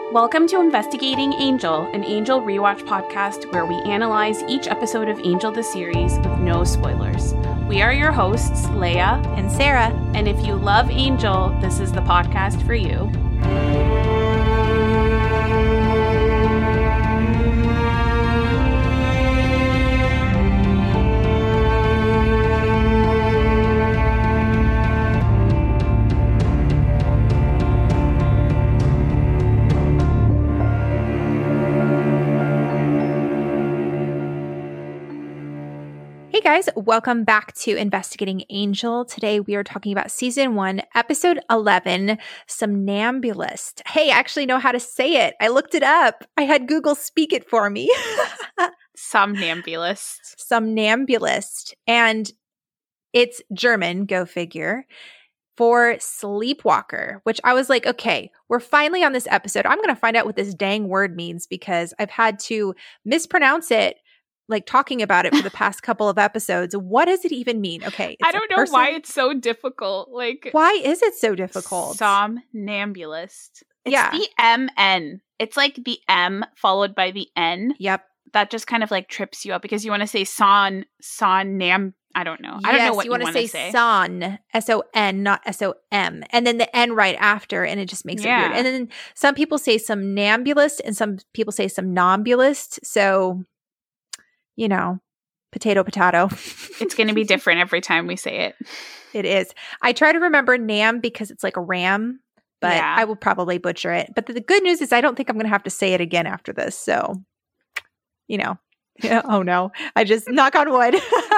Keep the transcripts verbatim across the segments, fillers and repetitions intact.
Welcome to Investigating Angel, an Angel rewatch podcast where we analyze each episode of Angel the series with no spoilers. We are your hosts, Leia and Sarah, and if you love Angel, this is the podcast for you. Hey guys, welcome back to Investigating Angel. Today we are talking about season one, episode eleven, Somnambulist. Hey, I actually know how to say it. I looked it up. I had Google speak it for me. Somnambulist. Somnambulist. And it's German, go figure, for sleepwalker, which I was like, okay, we're finally on this episode. I'm going to find out what this dang word means because I've had to mispronounce it, like talking about it for the past couple of episodes. What does it even mean? Okay. I don't know person- why it's so difficult. Like, why is it so difficult? Somnambulist. It's yeah. the M N. It's like the M followed by the N. Yep. That just kind of like trips you up because you want to say son, son, nam. I don't know. I yes, don't know what you, you want to say. say. Son, S O N, not S O M. And then the N right after, and it just makes yeah. it weird. And then some people say somnambulist and some people say somnambulist. So, you know, potato, potato. It's going to be different every time we say it. It is. I try to remember Nam because it's like a ram, but yeah. I will probably butcher it. But the, the good news is I don't think I'm going to have to say it again after this. So, you know, yeah, oh no, I just knock on wood.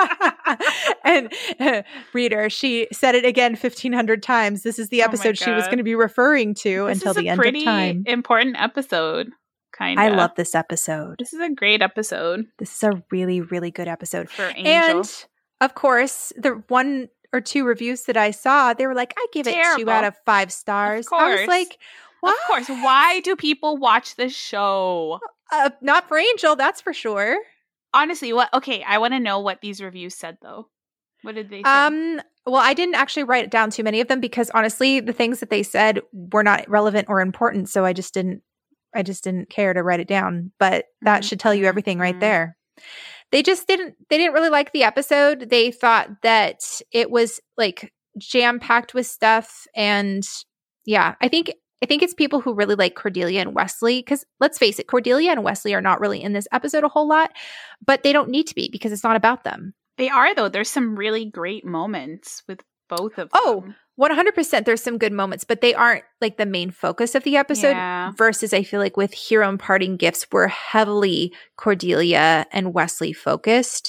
And uh, reader, she said it again fifteen hundred times. This is the episode oh she was going to be referring to this until is the a end pretty of time. Important episode. Kind of. I love this episode. This is a great episode. This is a really, really good episode. For Angel. And of course, the one or two reviews that I saw, they were like, I give Terrible. it two out of five stars. Of course. I was like, what? Of course. Why do people watch this show? Uh, not for Angel, that's for sure. Honestly, what? Okay, I want to know what these reviews said, though. What did they say? Um, well, I didn't actually write down too many of them because honestly, the things that they said were not relevant or important. So I just didn't I just didn't care to write it down, but that mm-hmm. should tell you everything right mm-hmm. there. They just didn't, they didn't really like the episode. They thought that it was like jam-packed with stuff. And yeah, I think, I think it's people who really like Cordelia and Wesley, because let's face it, Cordelia and Wesley are not really in this episode a whole lot, but they don't need to be because it's not about them. They are though. There's some really great moments with both of them. Oh, one hundred percent there's some good moments, but they aren't like the main focus of the episode yeah. versus I feel like with Hero and Parting Gifts, we're heavily Cordelia and Wesley focused.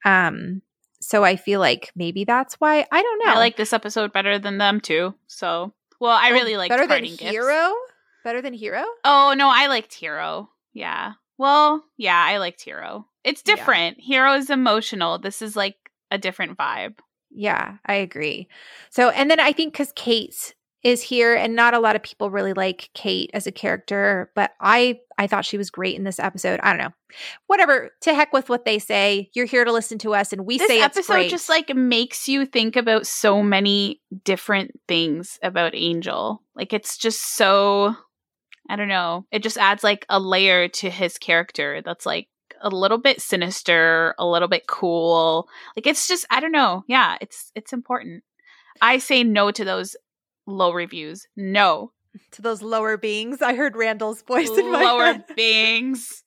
Um, so I feel like maybe that's why. I don't know. I like this episode better than them too. So, well, I really like Better Parting than Gifts. Hero? Better than Hero? Oh, no, I liked Hero. Yeah. Well, yeah, I liked Hero. It's different. Yeah. Hero is emotional. This is like a different vibe. Yeah, I agree. So, and then I think because Kate is here and not a lot of people really like Kate as a character, but I, I thought she was great in this episode. I don't know. Whatever. To heck with what they say. You're here to listen to us and we this say it's episode great. Just like makes you think about so many different things about Angel. Like it's just so, I don't know. It just adds like a layer to his character that's like a little bit sinister, a little bit cool. Like it's just, I don't know. Yeah, it's it's important. I say no to those low reviews. No. To those lower beings. I heard Randall's voice in my Lower head. beings.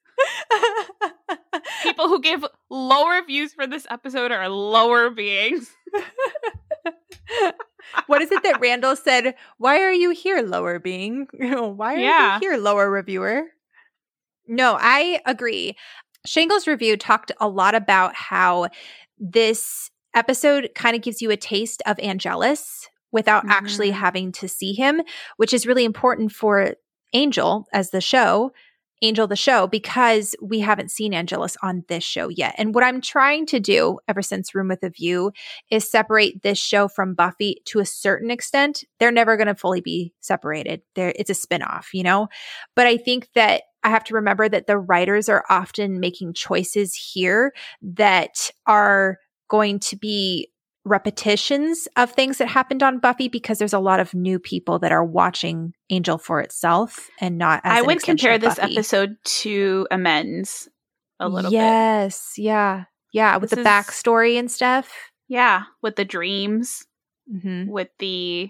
People who give low reviews for this episode are lower beings. What is it that Randall said? Why are you here, lower being? Why are yeah. you here, lower reviewer? No, I agree. Shangle's review talked a lot about how this episode kind of gives you a taste of Angelus without mm-hmm. actually having to see him, which is really important for Angel as the show, Angel the show, because we haven't seen Angelus on this show yet. And what I'm trying to do ever since Room with a View is separate this show from Buffy to a certain extent. They're never going to fully be separated. They're, it's a spinoff, you know? But I think that I have to remember that the writers are often making choices here that are going to be repetitions of things that happened on Buffy because there's a lot of new people that are watching Angel for itself and not as I an would extension compare of this Buffy. episode to Amends a little bit. Yes, yeah. Yeah, with This the is- backstory and stuff. Yeah, with the dreams, Mm-hmm. with the,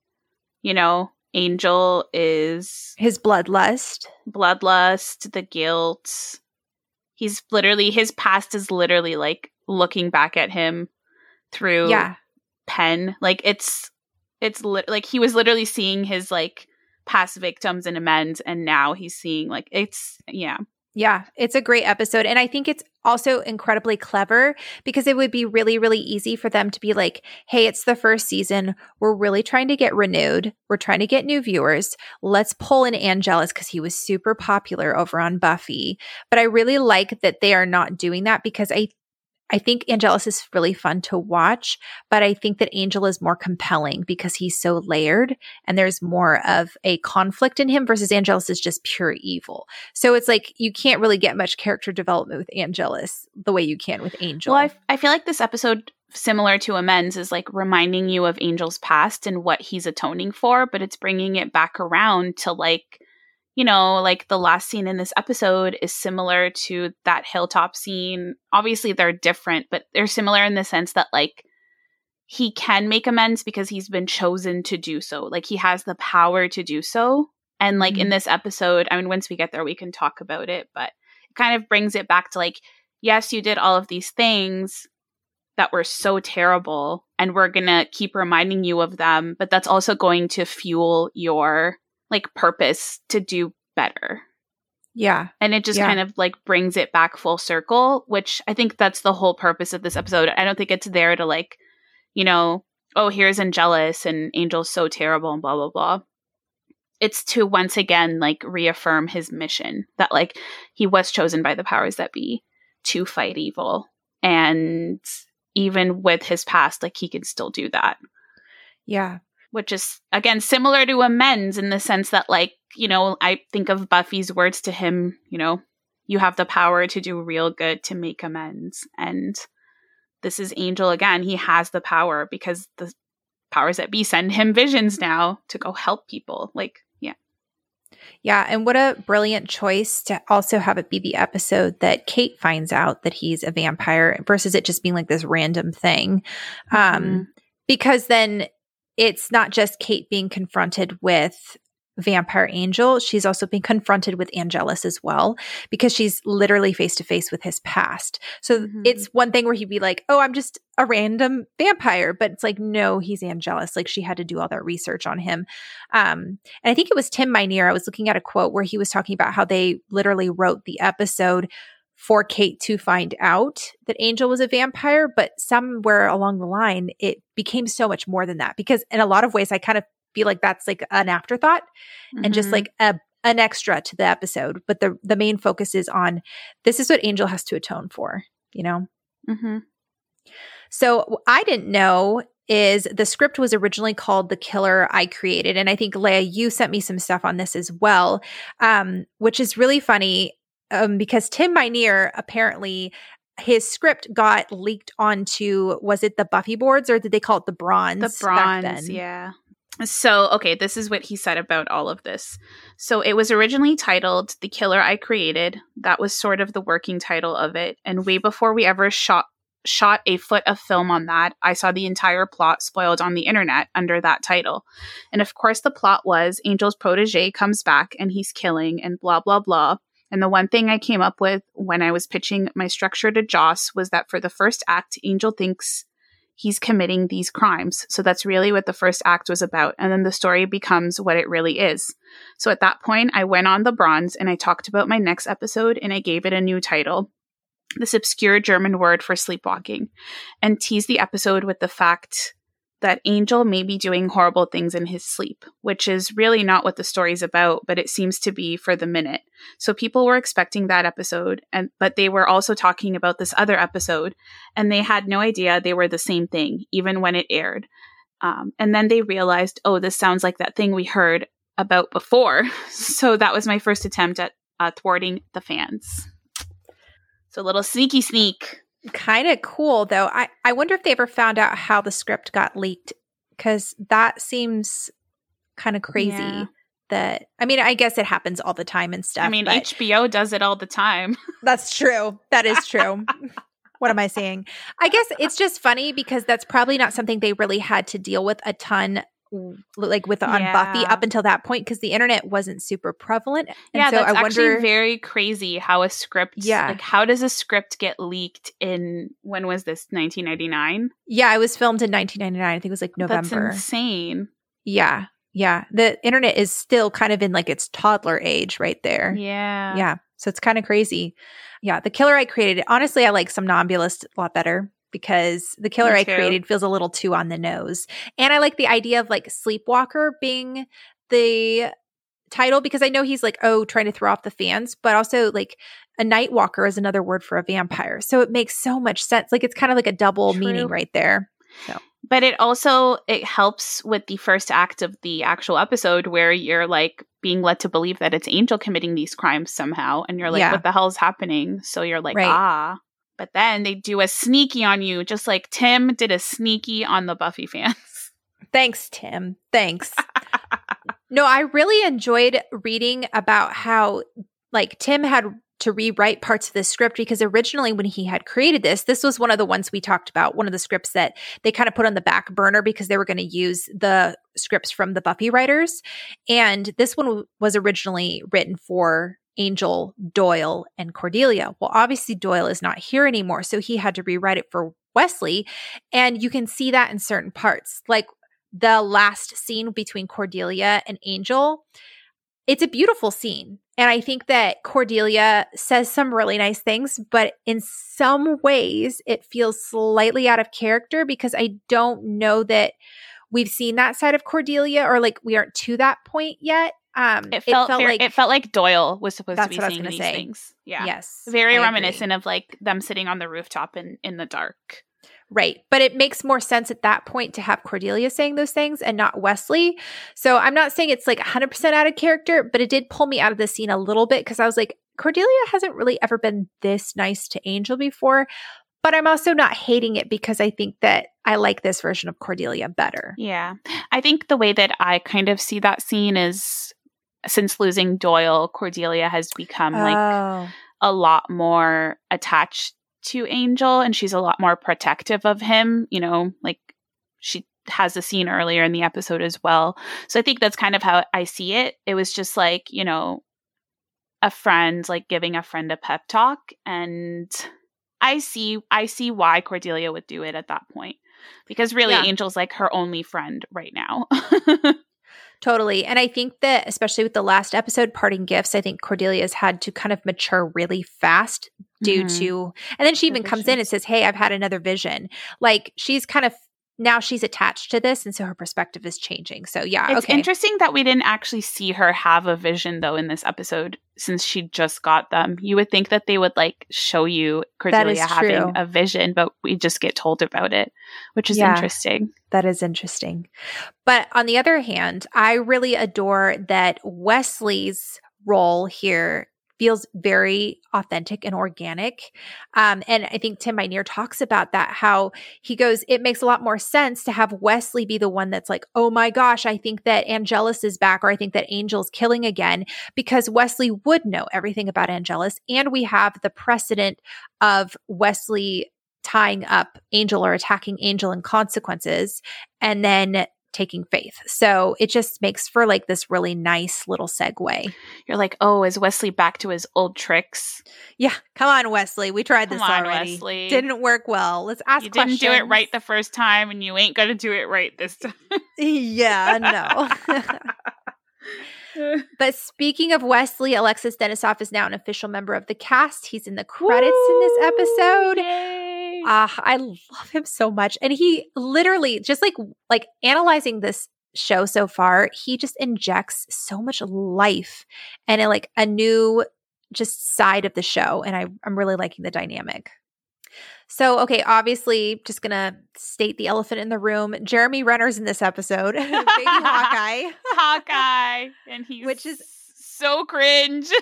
you know, Angel is His bloodlust. bloodlust, the guilt. He's literally, his past is literally like looking back at him through Yeah. pen. Like it's, it's li- like he was literally seeing his like past victims and Amends, and now he's seeing like, it's, yeah. Yeah, it's a great episode. And I think it's also incredibly clever because it would be really, really easy for them to be like, hey, it's the first season. We're really trying to get renewed. We're trying to get new viewers. Let's pull in Angelus because he was super popular over on Buffy. But I really like that they are not doing that because I I think Angelus is really fun to watch, but I think that Angel is more compelling because he's so layered and there's more of a conflict in him versus Angelus is just pure evil. So it's like you can't really get much character development with Angelus the way you can with Angel. Well, I, f- I feel like this episode, similar to Amends, is like reminding you of Angel's past and what he's atoning for, but it's bringing it back around to like, you know, like the last scene in this episode is similar to that hilltop scene. Obviously, they're different, but they're similar in the sense that like he can make amends because he's been chosen to do so. Like he has the power to do so. And like Mhm. in this episode, I mean, once we get there, we can talk about it, but it kind of brings it back to like, yes, you did all of these things that were so terrible, and we're going to keep reminding you of them, but that's also going to fuel your like purpose to do better. Yeah. And it just Yeah. kind of like brings it back full circle, which I think that's the whole purpose of this episode. I don't think it's there to like, you know, oh, here's Angelus and Angel's so terrible and blah, blah, blah. It's to once again like reaffirm his mission that like he was chosen by the powers that be to fight evil. And even with his past, like he can still do that. Yeah. Which is, again, similar to Amends in the sense that, like, you know, I think of Buffy's words to him, you know, you have the power to do real good, to make amends. And this is Angel again. He has the power because the powers that be send him visions now to go help people. Like, yeah. Yeah. And what a brilliant choice to also have it be the episode that Kate finds out that he's a vampire versus it just being like this random thing. Um, Mhm. Because then it's not just Kate being confronted with Vampire Angel. She's also being confronted with Angelus as well, because she's literally face to face with his past. So Mhm. it's one thing where he'd be like, oh, I'm just a random vampire. But it's like, no, he's Angelus. Like she had to do all that research on him. Um, and I think it was Tim Minear. I was looking at a quote where he was talking about how they literally wrote the episode for Kate to find out that Angel was a vampire, but somewhere along the line, it became so much more than that. Because in a lot of ways, I kind of feel like that's like an afterthought and just Mhm. like a an extra to the episode. But the the main focus is on this is what Angel has to atone for, you know? Mhm. So what I didn't know is the script was originally called The Killer I Created. And I think, Leia, you sent me some stuff on this as well, um, which is really funny. Um, because Tim Minear, apparently his script got leaked onto, was it the Buffy boards or did they call it the Bronze? The back Bronze, then? yeah. So, okay, this is what he said about all of this. So it was originally titled The Killer I Created. That was sort of the working title of it. And way before we ever shot shot a foot of film on that, I saw the entire plot spoiled on the internet under that title. And of course, the plot was Angel's protege comes back and he's killing and blah, blah, blah. And the one thing I came up with when I was pitching my structure to Joss was that for the first act, Angel thinks he's committing these crimes. So that's really what the first act was about. And then the story becomes what it really is. So at that point, I went on the Bronze and I talked about my next episode and I gave it a new title, this obscure German word for sleepwalking, and teased the episode with the fact that Angel may be doing horrible things in his sleep, which is really not what the story's about, but it seems to be for the minute. So people were expecting that episode, and but they were also talking about this other episode, and they had no idea they were the same thing, even when it aired. Um, and then they realized, oh, this sounds like that thing we heard about before. So that was my first attempt at uh, thwarting the fans. So a little sneaky sneak. Kind of cool, though. I, I wonder if they ever found out how the script got leaked, because that seems kind of crazy. Yeah. That I mean, I guess it happens all the time and stuff. I mean, but H B O does it all the time. That's true. That is true. What am I saying? I guess it's just funny because that's probably not something they really had to deal with a ton, like with on Yeah. Buffy up until that point, because the internet wasn't super prevalent. And yeah, so that's I actually wonder, very crazy how a script, Yeah. like how does a script get leaked in, when was this, nineteen ninety-nine? yeah, it was filmed in nineteen ninety-nine. I think it was like November. That's insane. Yeah. Yeah. The internet is still kind of in like its toddler age right there. Yeah. Yeah. So it's kind of crazy. Yeah. The killer I created, honestly, I like Somnambulist a lot better because the killer Me I too. created feels a little too on the nose. And I like the idea of like Sleepwalker being the title because I know he's like, oh, trying to throw off the fans, but also like a night walker is another word for a vampire. So it makes so much sense. Like it's kind of like a double True. meaning right there. So. But it also, it helps with the first act of the actual episode where you're like being led to believe that it's Angel committing these crimes somehow. And you're like, Yeah. what the hell is happening? So you're like, Right. ah. But then they do a sneaky on you, just like Tim did a sneaky on the Buffy fans. Thanks, Tim. Thanks. No, I really enjoyed reading about how like Tim had to rewrite parts of the script because originally when he had created this, this was one of the ones we talked about, one of the scripts that they kind of put on the back burner because they were going to use the scripts from the Buffy writers. And this one w- was originally written for Angel, Doyle, and Cordelia. Well, obviously Doyle is not here anymore, so he had to rewrite it for Wesley. And you can see that in certain parts. Like the last scene between Cordelia and Angel, it's a beautiful scene. And I think that Cordelia says some really nice things, but in some ways it feels slightly out of character because I don't know that we've seen that side of Cordelia or like we aren't to that point yet. Um, It felt, felt very, like it felt like Doyle was supposed to That's be what I was saying gonna these say. things. Yeah. Yes, Very I reminiscent agree. of like them sitting on the rooftop in, in the dark. Right. But it makes more sense at that point to have Cordelia saying those things and not Wesley. So I'm not saying it's like one hundred percent out of character, but it did pull me out of the scene a little bit because I was like, Cordelia hasn't really ever been this nice to Angel before. But I'm also not hating it because I think that I like this version of Cordelia better. Yeah. I think the way that I kind of see that scene is since losing Doyle, Cordelia has become like Oh. a lot more attached to Angel and she's a lot more protective of him, you know, like she has a scene earlier in the episode as well. So I think that's kind of how I see it. It was just like, you know, a friend like giving a friend a pep talk, and I see I see why Cordelia would do it at that point. Because really Yeah. Angel's like her only friend right now. Totally. And I think that especially with the last episode, Parting Gifts, I think Cordelia's had to kind of mature really fast due Mhm. to, and then she Her even comes in and visions. says, hey, I've had another vision. Like she's kind of, now she's attached to this. And so her perspective is changing. So yeah. It's okay. interesting that we didn't actually see her have a vision though in this episode since she just got them. You would think that they would like show you Cordelia is having true. a vision, but we just get told about it, which is Yeah. interesting. That is interesting. But on the other hand, I really adore that Wesley's role here feels very authentic and organic. Um, and I think Tim Minear talks about that, how he goes, it makes a lot more sense to have Wesley be the one that's like, oh my gosh, I think that Angelus is back, or I think that Angel's killing again, because Wesley would know everything about Angelus. And we have the precedent of Wesley tying up Angel or attacking Angel in consequences and then taking Faith. So it just makes for like this really nice little segue. You're like, oh, is Wesley back to his old tricks? Yeah. Come on, Wesley. We tried Come this on, already. Wesley. Didn't work well. Let's ask You questions. didn't do it right the first time and you ain't going to do it right this time. Yeah, no. But speaking of Wesley, Alexis Denisoff is now an official member of the cast. He's in the credits in this episode. Yay. Ah, I love him so much. And he literally just like like analyzing this show so far, he just injects so much life and a, like a new just side of the show. And I, I'm really liking the dynamic. So, okay, obviously, just going to state the elephant in the room. Jeremy Renner's in this episode. Baby Hawkeye. Hawkeye. And he's Which is- so cringe.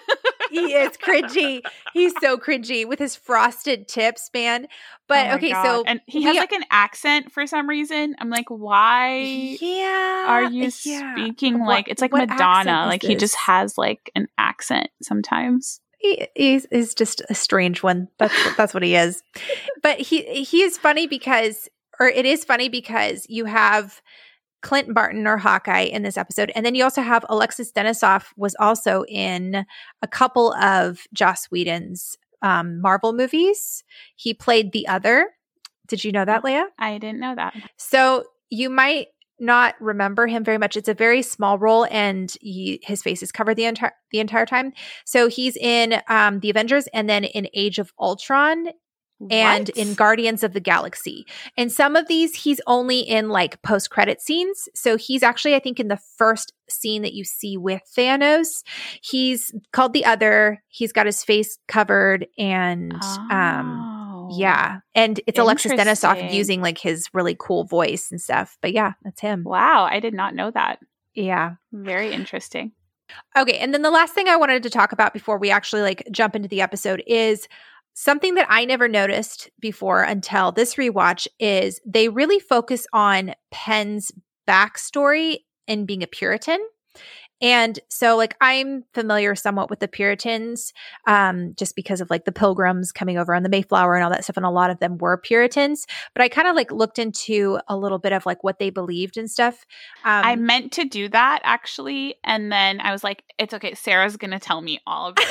He is cringy. He's so cringy with his frosted tips, man. But Oh okay, God. so and he we- has like an accent for some reason. I'm like, why yeah, are you yeah. speaking What- like it's like what Madonna? accent is Like he just this? has like an accent sometimes. He is is just a strange one. That's that's what he is. But he he is funny because, or it is funny because you have Clint Barton or Hawkeye in this episode, and then you also have Alexis Denisof was also in a couple of Joss Whedon's um, Marvel movies. He played the Other. Did you know that, Leah? I didn't know that. So you might not remember him very much. It's a very small role, and he, his face is covered the entire the entire time. So he's in um, the Avengers, and then in Age of Ultron, and What? in Guardians of the Galaxy. And some of these, he's only in like post credit scenes. So he's actually, I think, in the first scene that you see with Thanos. He's called the Other. He's got his face covered, and um, Oh. yeah, and it's Alexis Denisof Interesting. using like his really cool voice and stuff. But yeah, that's him. Wow, I did not know that. Yeah. Very interesting. Okay, and then the last thing I wanted to talk about before we actually like jump into the episode is something that I never noticed before until this rewatch is they really focus on Penn's backstory in being a Puritan. And so like I'm familiar somewhat with the Puritans um, just because of like the Pilgrims coming over on the Mayflower and all that stuff. And a lot of them were Puritans. But I kind of like looked into a little bit of like what they believed and stuff. Um, I meant to do that actually. And then I was like, it's okay. Sarah's going to tell me all of it.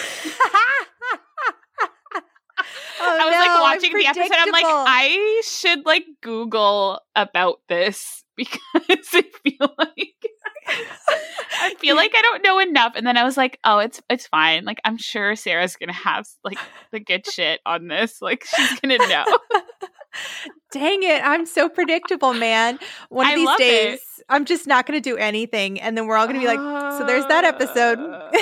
Oh, I was no, like I'm watching the episode. I'm like, predictable. I should like Google about this because I feel like I feel like I don't know enough. And then I was like, oh, it's it's fine. Like I'm sure Sarah's gonna have like the good shit on this. Like she's gonna know. Dang it. I'm so predictable, man. One of I these love days, it. I'm just not going to do anything. And then we're all going to be like, so there's that episode.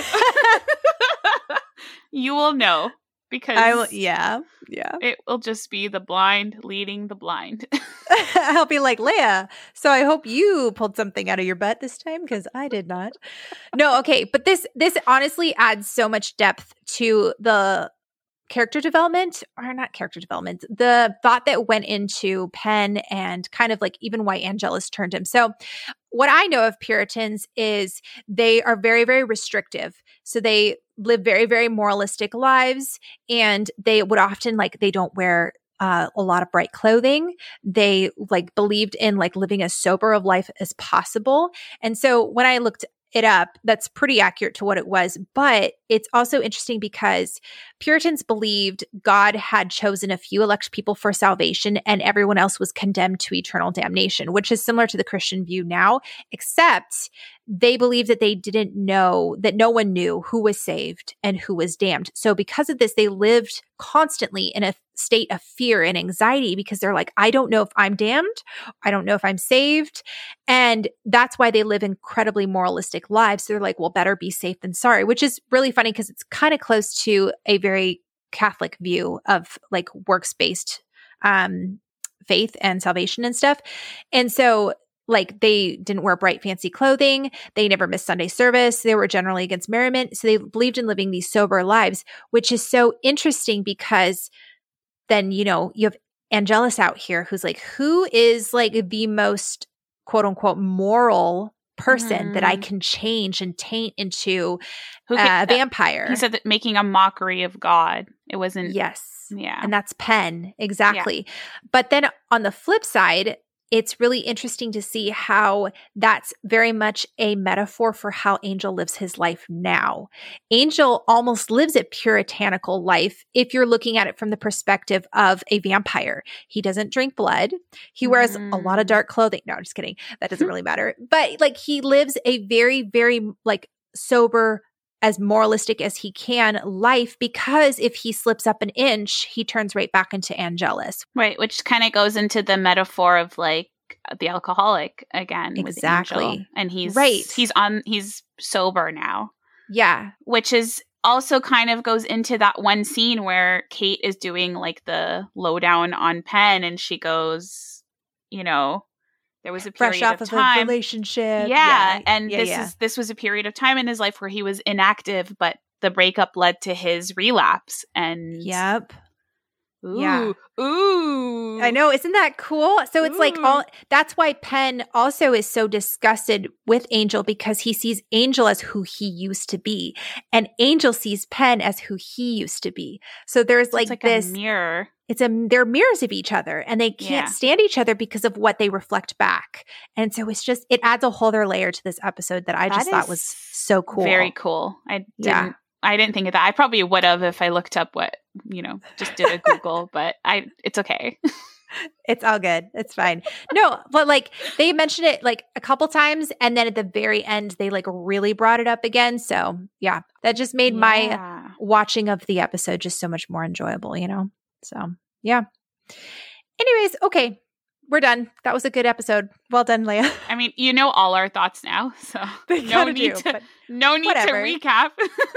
Uh, you will know because I will, yeah, yeah. it will just be the blind leading the blind. I'll be like, Leia, so I hope you pulled something out of your butt this time because I did not. No, okay. But this, this honestly adds so much depth to the character development, or not character development, the thought that went into Penn and kind of like even why Angelus turned him. So what I know of Puritans is they are very, very restrictive. So they live very, very moralistic lives, and they would often like, they don't wear uh, a lot of bright clothing. They like believed in like living as sober of life as possible. And so when I looked it up, that's pretty accurate to what it was. But it's also interesting because Puritans believed God had chosen a few elect people for salvation and everyone else was condemned to eternal damnation, which is similar to the Christian view now, except they believed that they didn't know, that no one knew who was saved and who was damned. So because of this, they lived constantly in a state of fear and anxiety because they're like, I don't know if I'm damned. I don't know if I'm saved. And that's why they live incredibly moralistic lives. They're like, well, better be safe than sorry, which is really funny because it's kind of close to a very Catholic view of like works-based um, faith and salvation and stuff. And so like they didn't wear bright, fancy clothing. They never missed Sunday service. They were generally against merriment. So they believed in living these sober lives, which is so interesting because then, you know, you have Angelus out here who's like, who is like the most quote unquote moral person Mm-hmm. that I can change and taint into Who uh, could- a vampire? He said that making a mockery of God. It wasn't. Yes. Yeah. And that's Penn. Exactly. But then on the flip side, it's really interesting to see how that's very much a metaphor for how Angel lives his life now. Angel almost lives a puritanical life if you're looking at it from the perspective of a vampire. He doesn't drink blood. He wears Mm. a lot of dark clothing. No, I'm just kidding. That doesn't really matter. But like he lives a very, very like sober, as moralistic as he can life, because if he slips up an inch, he turns right back into Angelus. Right, which kind of goes into the metaphor of like the alcoholic again with Exactly. Angel. And he's Right. he's on he's sober now, Yeah. which is also kind of goes into that one scene where Kate is doing like the lowdown on Penn and she goes, you know, there was a period Fresh off of of, time. a relationship. Yeah, and yeah, this yeah. is this was a period of time in his life where he was inactive, but the breakup led to his relapse. And Yep. ooh, Yeah. ooh, I know. Isn't that cool? So it's like Ooh. all that's why Penn also is so disgusted with Angel, because he sees Angel as who he used to be. And Angel sees Penn as who he used to be. So there's So like, it's like this a mirror. it's a they're mirrors of each other, and they can't Yeah. stand each other because of what they reflect back. And so it's just it adds a whole other layer to this episode that I That just thought is was so cool. Very cool. I didn't. Yeah. I didn't think of that. I probably would have if I looked up what, you know, just did a Google, but I it's okay. It's all good. It's fine. No, but like they mentioned it like a couple times, and then at the very end they like really brought it up again. So yeah, that just made my Yeah. watching of the episode just so much more enjoyable, you know? So yeah. Anyways, okay. We're done. That was a good episode. Well done, Leia. I mean, you know all our thoughts now, so They no kinda need do, to but no need whatever. to recap.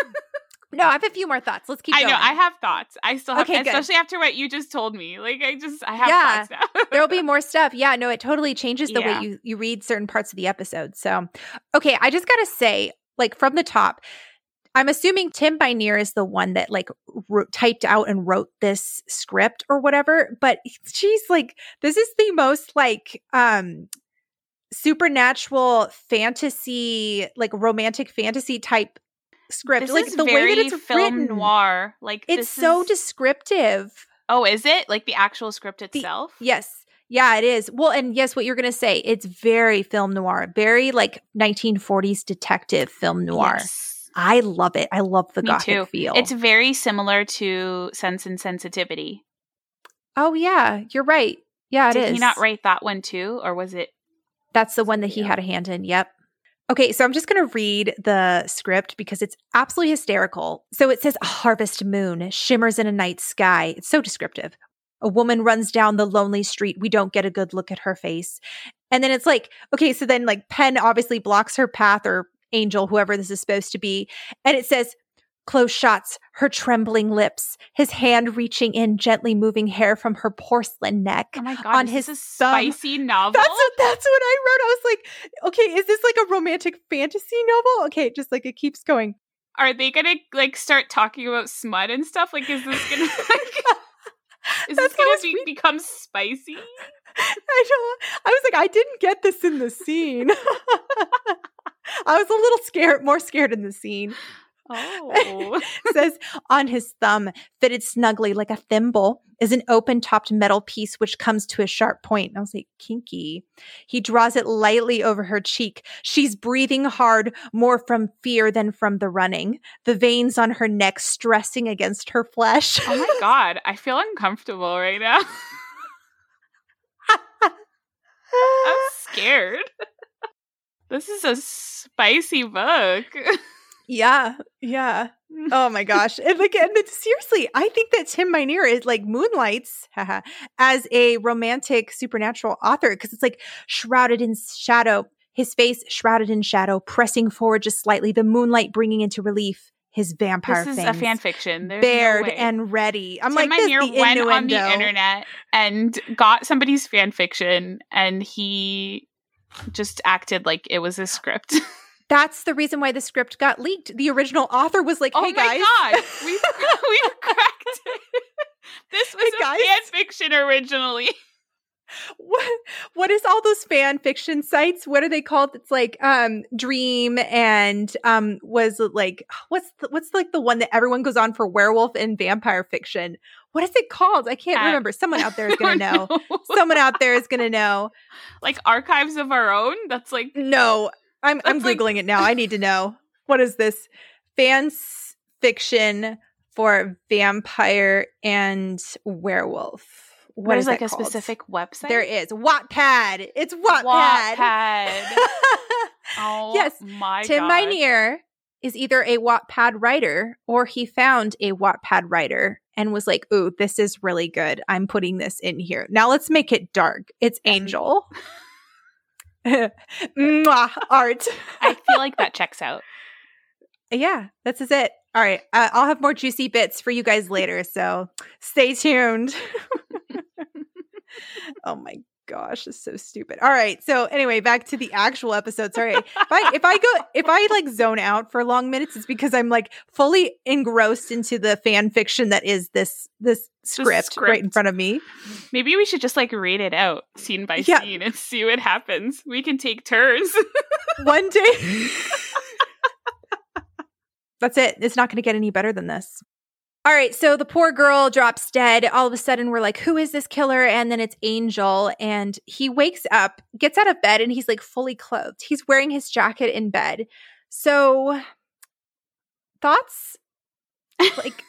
No, I have a few more thoughts. Let's keep I going. know I have thoughts. I still have, Okay, good. especially after what you just told me. Like I just I have Yeah. thoughts now. There'll be more stuff. Yeah, no, it totally changes the Yeah. way you you read certain parts of the episode. So, okay, I just got to say, like from the top, I'm assuming Tim Binier is the one that like wrote, typed out and wrote this script or whatever, but she's like, this is the most like um supernatural fantasy, like romantic fantasy type script. This like is the very way that it's film written, noir. Like it's this so is, descriptive. Oh, is it? Like the actual script The- itself? Yes. Yeah, it is. Well, and yes, what you're going to say, it's very film noir, very like nineteen forties detective film noir. Yes. I love it. I love the Me gothic too. feel. It's very similar to Sense and Sensitivity. Oh, yeah, you're right. Yeah, it Did is. he not write that one too? Or was it? That's the one that he Yeah. had a hand in. Yep. Okay, so I'm just going to read the script because it's absolutely hysterical. So it says, a harvest moon shimmers in a night sky. It's so descriptive. A woman runs down the lonely street. We don't get a good look at her face. And then it's like, okay, so then like Penn obviously blocks her path, or Angel, whoever this is supposed to be. And it says, close shots, her trembling lips, his hand reaching in, gently moving hair from her porcelain neck. Oh my god! On is his this a thumb. spicy novel? That's what, that's what I wrote. I was like, okay, is this like a romantic fantasy novel? Okay, just like it keeps going. Are they gonna like start talking about smut and stuff? Like, is this gonna like, is That's this gonna what I was be, reading. become spicy? I don't, I was like, I didn't get this in the scene. I was a little scared, more scared in the scene. Oh, It says, on his thumb, fitted snugly like a thimble, is an open-topped metal piece which comes to a sharp point. And I was like, kinky. He draws it lightly over her cheek. She's breathing hard, more from fear than from the running. The veins on her neck stressing against her flesh. oh my god! I feel uncomfortable right now. I'm scared. This is a spicy book. Yeah, yeah. Oh my gosh. And like, and it's, seriously, I think that Tim Binier is like moonlights haha, as a romantic supernatural author, because it's like shrouded in shadow, his face shrouded in shadow, pressing forward just slightly, the moonlight bringing into relief his vampire This is fangs, a fan fiction. There's bared no way. and ready. I'm Tim like, this Binier the went innuendo. on the internet and got somebody's fan fiction, and he just acted like it was a script. That's the reason why the script got leaked. The original author was like, hey oh my guys. god, we've, we've cracked it. This was Hey, a guys. fan fiction originally. What what is all those fan fiction sites? What are they called? It's like um Dream and um was it like what's the, what's like the one that everyone goes on for werewolf and vampire fiction? What is it called? I can't Uh, remember. Someone out there is I gonna don't know. know. Someone out there is gonna know. Like Archives of Our Own. That's like No, I'm I'm That's like- googling it now. I need to know. What is this? Fan fiction for vampire and werewolf. What there's is like that a called? specific website. There is Wattpad. It's Wattpad. Wattpad. Oh Yes, my Tim god. Binier is either a Wattpad writer or he found a Wattpad writer and was like, ooh, this is really good. I'm putting this in here. Now let's make it dark. It's And- Angel. Mwah, art. I feel like that checks out. Yeah, this is it. All right. Uh, I'll have more juicy bits for you guys later. So stay tuned. Oh my gosh, it's so stupid. All right. So anyway, back to the actual episode. Sorry. If I if I go if I like zone out for long minutes, it's because I'm like fully engrossed into the fan fiction that is this this script, script. right in front of me. Maybe we should just like read it out scene by Yeah. scene and see what happens. We can take turns. One day. That's it. It's not going to get any better than this. All right, so the poor girl drops dead. All of a sudden, we're like, who is this killer? And then it's Angel. And he wakes up, gets out of bed, and he's like fully clothed. He's wearing his jacket in bed. So, thoughts? Like,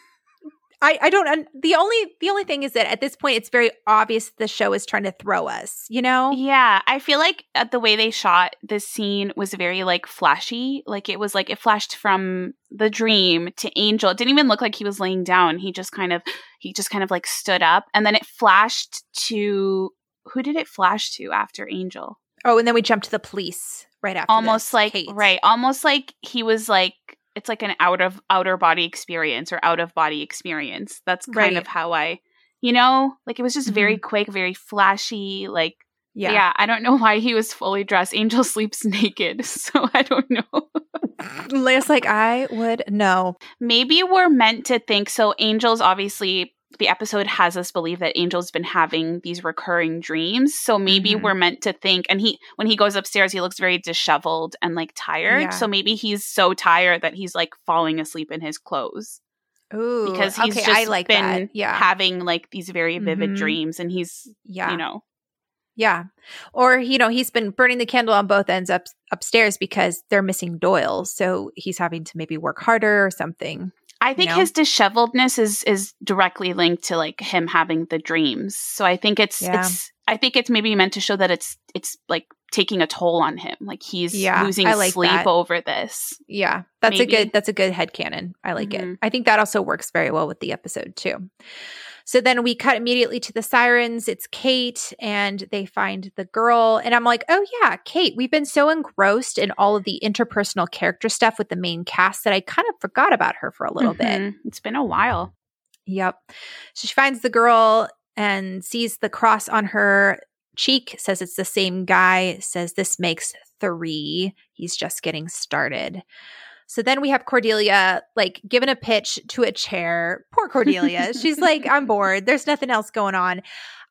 I, I don't, un- the only, the only thing is that at this point, it's very obvious the show is trying to throw us, you know? Yeah, I feel like uh, the way they shot this scene was very like flashy. Like it was like it flashed from the dream to Angel. It didn't even look like he was laying down. He just kind of, he just kind of like stood up, and then it flashed to, who did it flash to after Angel? Oh, and then we jump to the police right after Almost this. like, Kate. right, almost like he was like, it's like an out of outer body experience or out of body experience. That's kind Right. of how I, you know, like it was just very Mhm. quick, very flashy. Like, Yeah. yeah, I don't know why he was fully dressed. Angel sleeps naked, so I don't know. Leia's like, I would know. Maybe we're meant to think, so Angel's obviously, the episode has us believe that Angel's been having these recurring dreams. So maybe Mhm. we're meant to think, and he, when he goes upstairs, he looks very disheveled and like tired. Yeah. So maybe he's so tired that he's like falling asleep in his clothes Ooh, because he's okay, just I like been that. Yeah. having like these very vivid Mhm. dreams, and he's, Yeah. you know, Yeah. Or, you know, he's been burning the candle on both ends up upstairs because they're missing Doyle. So he's having to maybe work harder or something. I think know? his disheveledness is is directly linked to like him having the dreams. So I think it's Yeah. it's I think it's maybe meant to show that it's it's like taking a toll on him. Like he's Yeah, losing I like sleep that. over this. Yeah. That's Maybe. a good that's a good headcanon. I like it. Mhm. I think that also works very well with the episode too. So then we cut immediately to the sirens. It's Kate, and they find the girl. And I'm like, oh, yeah, Kate. We've been so engrossed in all of the interpersonal character stuff with the main cast that I kind of forgot about her for a little bit. Mhm. It's been a while. Yep. So she finds the girl and sees the cross on her cheek, says it's the same guy, says this makes three. He's just getting started. So then we have Cordelia, like, given a pitch to a chair. Poor Cordelia. She's like, I'm bored. There's nothing else going on.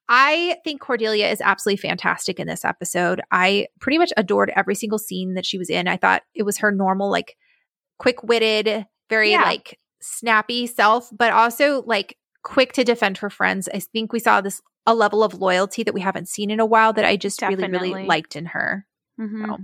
I think Cordelia is absolutely fantastic in this episode. I pretty much adored every single scene that she was in. I thought it was her normal, like, quick-witted, very, Yeah. like, snappy self, but also, like, quick to defend her friends. I think we saw this, a level of loyalty that we haven't seen in a while that I just really, really Definitely. liked in her. Mhm. So.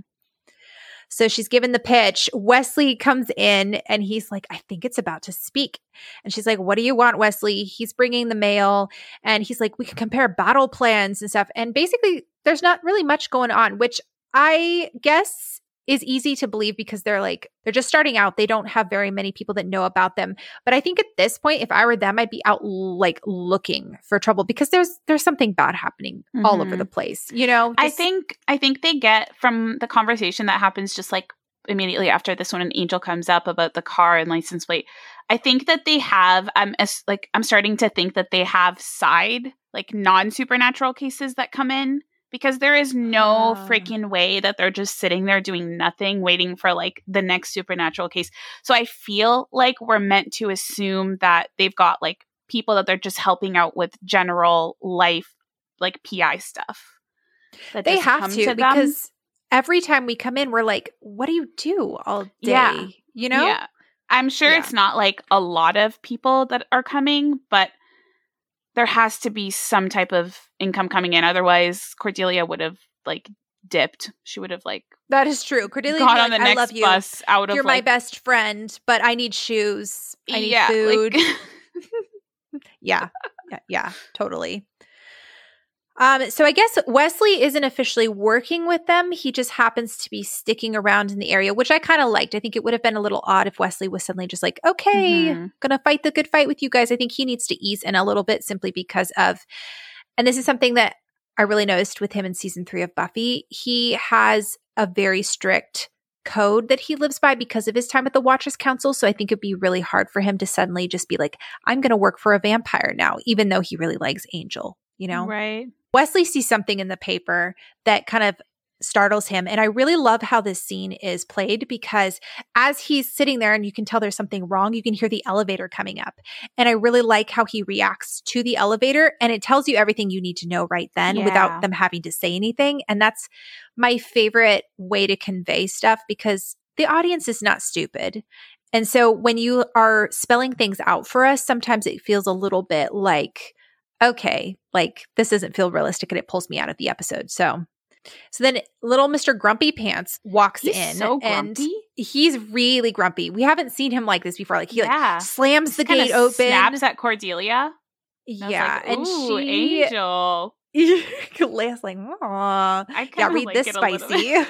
So she's given the pitch. Wesley comes in and he's like, I think it's about to speak. And she's like, what do you want, Wesley? He's bringing the mail. And he's like, we can compare battle plans and stuff. And basically, there's not really much going on, which I guess is easy to believe because they're like, they're just starting out. They don't have very many people that know about them. But I think at this point, if I were them, I'd be out like looking for trouble because there's there's something bad happening all over Mhm. the place. You know, I Just- think I think they get from the conversation that happens just like immediately after this when an Angel comes up about the car and license plate. I think that they have I'm as like I'm starting to think that they have side like non-supernatural cases that come in because there is no Ah. freaking way that they're just sitting there doing nothing waiting for like the next supernatural case. So I feel like we're meant to assume that they've got like people that they're just helping out with general life like P I stuff. That They just have come to, them. because every time we come in, we're like, what do you do all day? Yeah. You know? Yeah. I'm sure Yeah. it's not like a lot of people that are coming, but there has to be some type of income coming in. Otherwise, Cordelia would have like dipped. She would have like That is true. Cordelia, gone be on like, the I next love you. bus out of You're my like, best friend, but I need shoes. I need yeah, food. like- yeah. Yeah. Yeah. Totally. Um, so I guess Wesley isn't officially working with them. He just happens to be sticking around in the area, which I kind of liked. I think it would have been a little odd if Wesley was suddenly just like, okay, Mhm. gonna fight the good fight with you guys. I think he needs to ease in a little bit simply because of, and this is something that I really noticed with him in season three of Buffy. He has a very strict code that he lives by because of his time at the Watchers Council. So I think it'd be really hard for him to suddenly just be like, I'm going to work for a vampire now, even though he really likes Angel, you know? right. Wesley sees something in the paper that kind of startles him. And I really love how this scene is played because as he's sitting there and you can tell there's something wrong, you can hear the elevator coming up. And I really like how he reacts to the elevator and it tells you everything you need to know right then Yeah. without them having to say anything. And that's my favorite way to convey stuff because the audience is not stupid. And so when you are spelling things out for us, sometimes it feels a little bit like, okay, like this doesn't feel realistic and it pulls me out of the episode. So So then little Mister Grumpy Pants walks He's in so and grumpy. he's really grumpy. We haven't seen him like this before. Like he Yeah. like slams Just the kinda gate open. snaps at Cordelia. And I was Yeah. like, and ooh, she Angel. Leia's like, aw. I Yeah, kinda read like this it a little spicy. bit.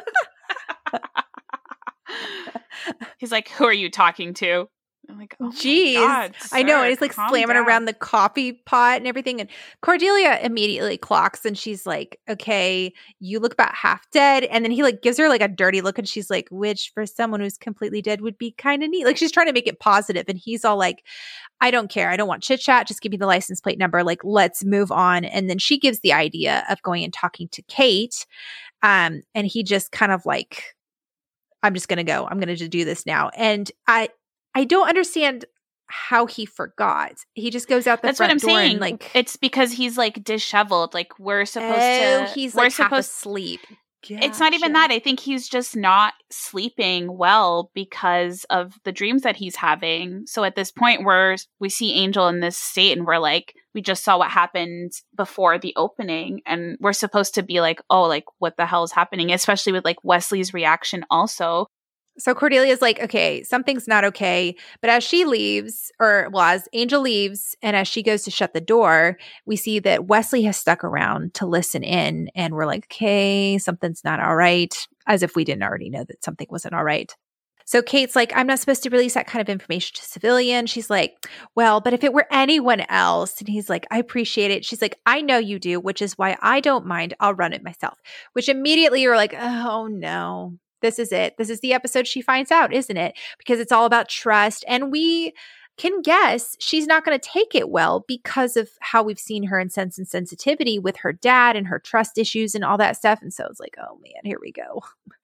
He's like, who are you talking to? I'm like, oh Jeez. my God, I know. sir, And he's like calm slamming down. around the coffee pot and everything. And Cordelia immediately clocks and she's like, okay, you look about half dead. And then he like gives her like a dirty look and she's like, which for someone who's completely dead would be kind of neat. Like she's trying to make it positive. And he's all like, I don't care. I don't want chit chat. Just give me the license plate number. Like, let's move on. And then she gives the idea of going and talking to Kate. Um, and he just kind of like, I'm just going to go. I'm going to do this now. And I, I don't understand how he forgot. He just goes out the That's front what I'm door saying. and like It's because he's like disheveled. Like we're supposed oh, to. he's we're like half supposed. asleep. It's not even Gotcha. that. I think he's just not sleeping well because of the dreams that he's having. So at this point where we see Angel in this state and we're like, we just saw what happened before the opening and we're supposed to be like, oh, like what the hell is happening? Especially with like Wesley's reaction also. So Cordelia's like, okay, something's not okay. But as she leaves, or well, as Angel leaves, and as she goes to shut the door, we see that Wesley has stuck around to listen in. And we're like, okay, something's not all right. As if we didn't already know that something wasn't all right. So Kate's like, I'm not supposed to release that kind of information to civilian. She's like, well, but if it were anyone else, and he's like, I appreciate it. She's like, I know you do, which is why I don't mind. I'll run it myself. Which immediately you're like, oh no. This is it. This is the episode she finds out, isn't it? Because it's all about trust. And we can guess she's not going to take it well because of how we've seen her in Sense and Sensitivity with her dad and her trust issues and all that stuff. And so it's like, oh man, here we go.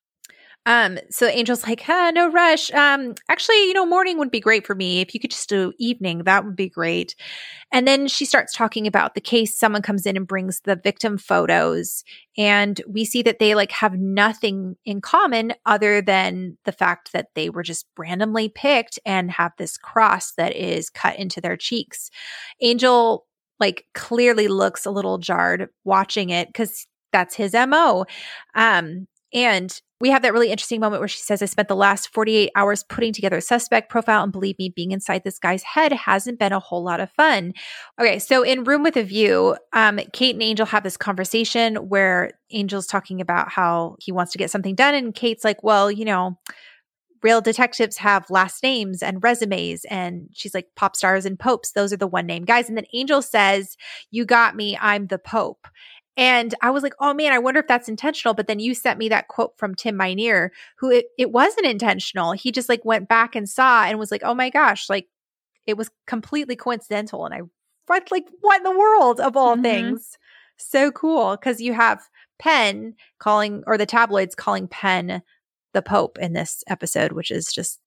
Um, so Angel's like, huh, no rush. Um, actually, you know, morning would be great for me. If you could just do evening, that would be great. And then she starts talking about the case. Someone comes in and brings the victim photos. And we see that they like have nothing in common other than the fact that they were just randomly picked and have this cross that is cut into their cheeks. Angel like clearly looks a little jarred watching it because that's his M O. Um, and we have that really interesting moment where she says, I spent the last forty-eight hours putting together a suspect profile, and believe me, being inside this guy's head hasn't been a whole lot of fun. Okay, so in Room with a View, um, Kate and Angel have this conversation where Angel's talking about how he wants to get something done, and Kate's like, well, you know, real detectives have last names and resumes. And she's like, pop stars and popes, those are the one name guys. And then Angel says, you got me, I'm the Pope. And I was like, oh man, I wonder if that's intentional. But then you sent me that quote from Tim Minear, who it, it wasn't intentional. He just like went back and saw and was like, oh my gosh, like it was completely coincidental. And I read like, what in the world of all mm-hmm. things? So cool. Because you have Penn calling, or the tabloids calling Penn the Pope in this episode, which is just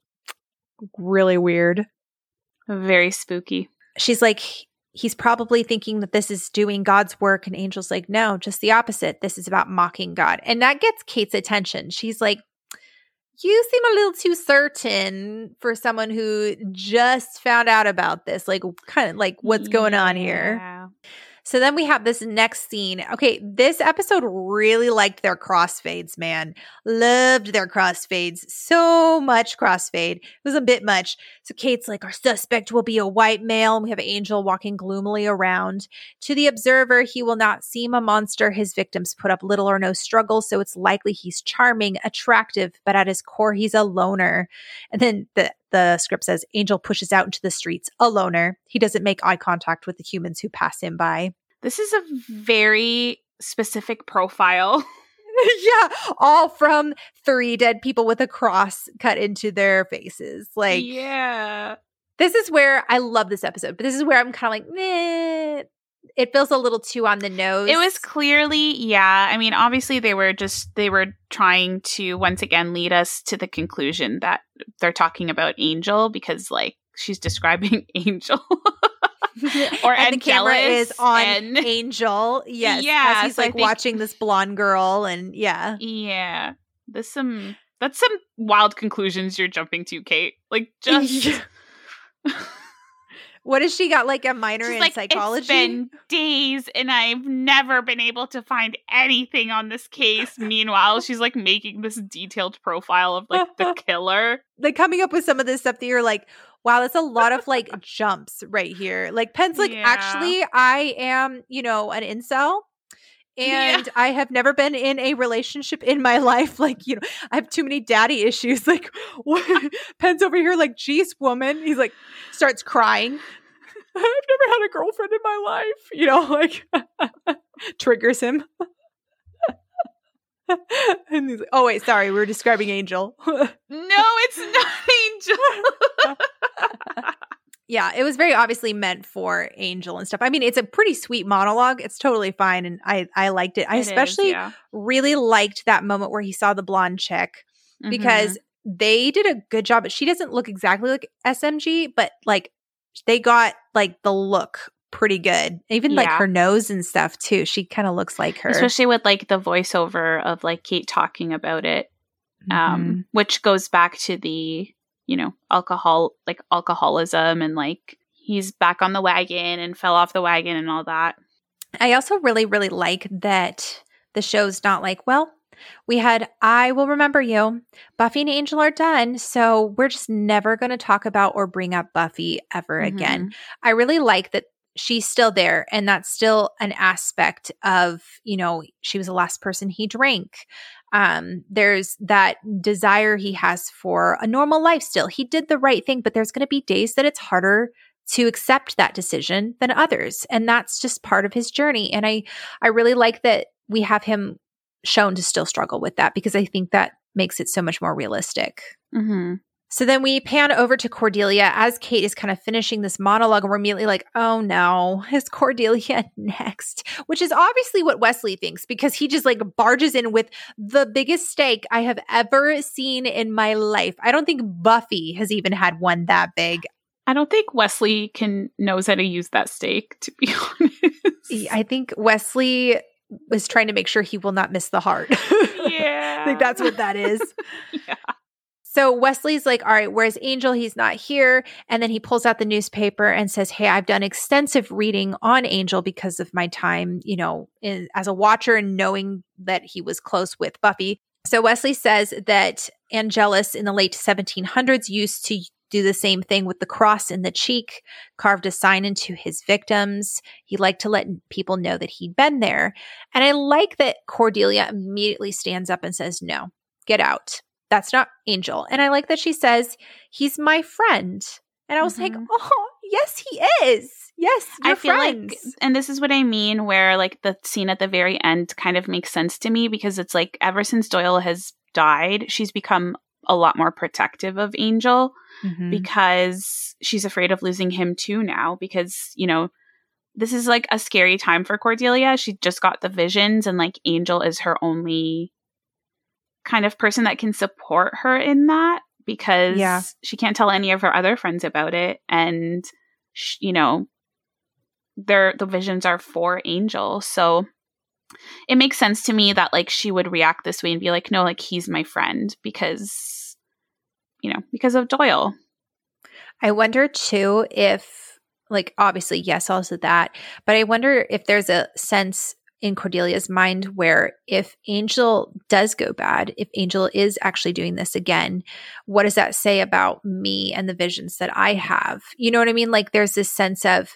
really weird. Very spooky. She's like, he's probably thinking that this is doing God's work. And Angel's like, no, just the opposite. This is about mocking God. And that gets Kate's attention. She's like, you seem a little too certain for someone who just found out about this. Like, kind of like what's going yeah. on here? So then we have this next scene. Okay, this episode really liked their crossfades, man. Loved their crossfades. So much crossfade. It was a bit much. So Kate's like, our suspect will be a white male. And we have Angel walking gloomily around. To the observer, he will not seem a monster. His victims put up little or no struggle, so it's likely he's charming, attractive, but at his core, he's a loner. And then the The script says, Angel pushes out into the streets, a loner. He doesn't make eye contact with the humans who pass him by. This is a very specific profile. Yeah, all from three dead people with a cross cut into their faces. Like, yeah. This is where I love this episode, but this is where I'm kind of like, meh. it feels a little too on the nose. It was clearly, yeah. I mean, obviously they were just, they were trying to once again lead us to the conclusion that they're talking about Angel because like she's describing Angel. Or and the camera is on and, Angel. Yes. Yeah. As he's so like think, watching this blonde girl and yeah. Yeah. There's some, that's some wild conclusions you're jumping to, Kate. Like just. What has she got, like a minor She's in like, psychology? It's been days and I've never been able to find anything on this case. Meanwhile, she's like making this detailed profile of like the killer. Like coming up with some of this stuff that you're like, wow, that's a lot of like jumps right here. Like Penn's like, Yeah. actually, I am, you know, an incel. And Yeah. I have never been in a relationship in my life. Like, you know, I have too many daddy issues. Like, what? Penn's over here like, geez, woman. He's like, starts crying. I've never had a girlfriend in my life. You know, like, triggers him. And he's like, oh, wait, sorry. We were describing Angel. No, it's not Angel. Yeah, it was very obviously meant for Angel and stuff. I mean, it's a pretty sweet monologue. It's totally fine. And I, I liked it. I It especially is, yeah. really liked that moment where he saw the blonde chick because mm-hmm. they did a good job. She doesn't look exactly like S M G, but like they got like the look pretty good. Even yeah. like her nose and stuff too. She kind of looks like her. Especially with like the voiceover of like Kate talking about it, mm-hmm. um, which goes back to the, you know, alcohol, like alcoholism and like he's back on the wagon and fell off the wagon and all that. I also really, really like that the show's not like, well, we had I Will Remember You. Buffy and Angel are done. So we're just never going to talk about or bring up Buffy ever mm-hmm. again. I really like that she's still there. And that's still an aspect of, you know, she was the last person he drank. Um, there's that desire he has for a normal life still. He did the right thing, but there's going to be days that it's harder to accept that decision than others. And that's just part of his journey. And I, I really like that we have him shown to still struggle with that because I think that makes it so much more realistic. Mm-hmm. So then we pan over to Cordelia as Kate is kind of finishing this monologue and we're immediately like, oh no, is Cordelia next? Which is obviously what Wesley thinks because he just like barges in with the biggest steak I have ever seen in my life. I don't think Buffy has even had one that big. I don't think Wesley can knows how to use that steak, to be honest. I think Wesley is trying to make sure he will not miss the heart. Yeah. I think that's what that is. Yeah. So Wesley's like, all right, where's Angel? He's not here. And then he pulls out the newspaper and says, hey, I've done extensive reading on Angel because of my time, you know, in, as a watcher and knowing that he was close with Buffy. So Wesley says that Angelus in the late seventeen hundreds used to do the same thing with the cross in the cheek, carved a sign into his victims. He liked to let people know that he'd been there. And I like that Cordelia immediately stands up and says, no, get out. That's not Angel. And I like that she says, he's my friend. And I was mm-hmm. like, oh, yes, he is. Yes, you're I feel friends. like, and this is what I mean, where like the scene at the very end kind of makes sense to me because it's like ever since Doyle has died, she's become a lot more protective of Angel mm-hmm. because she's afraid of losing him too now because, you know, this is like a scary time for Cordelia. She just got the visions and like Angel is her only kind of person that can support her in that because yeah. she can't tell any of her other friends about it. And, sh- you know, they're, the visions are for Angel. So it makes sense to me that like she would react this way and be like, no, like he's my friend because, you know, because of Doyle. I wonder too if like, obviously, yes, also that, but I wonder if there's a sense in Cordelia's mind where if Angel does go bad, if Angel is actually doing this again, what does that say about me and the visions that I have? You know what I mean? Like there's this sense of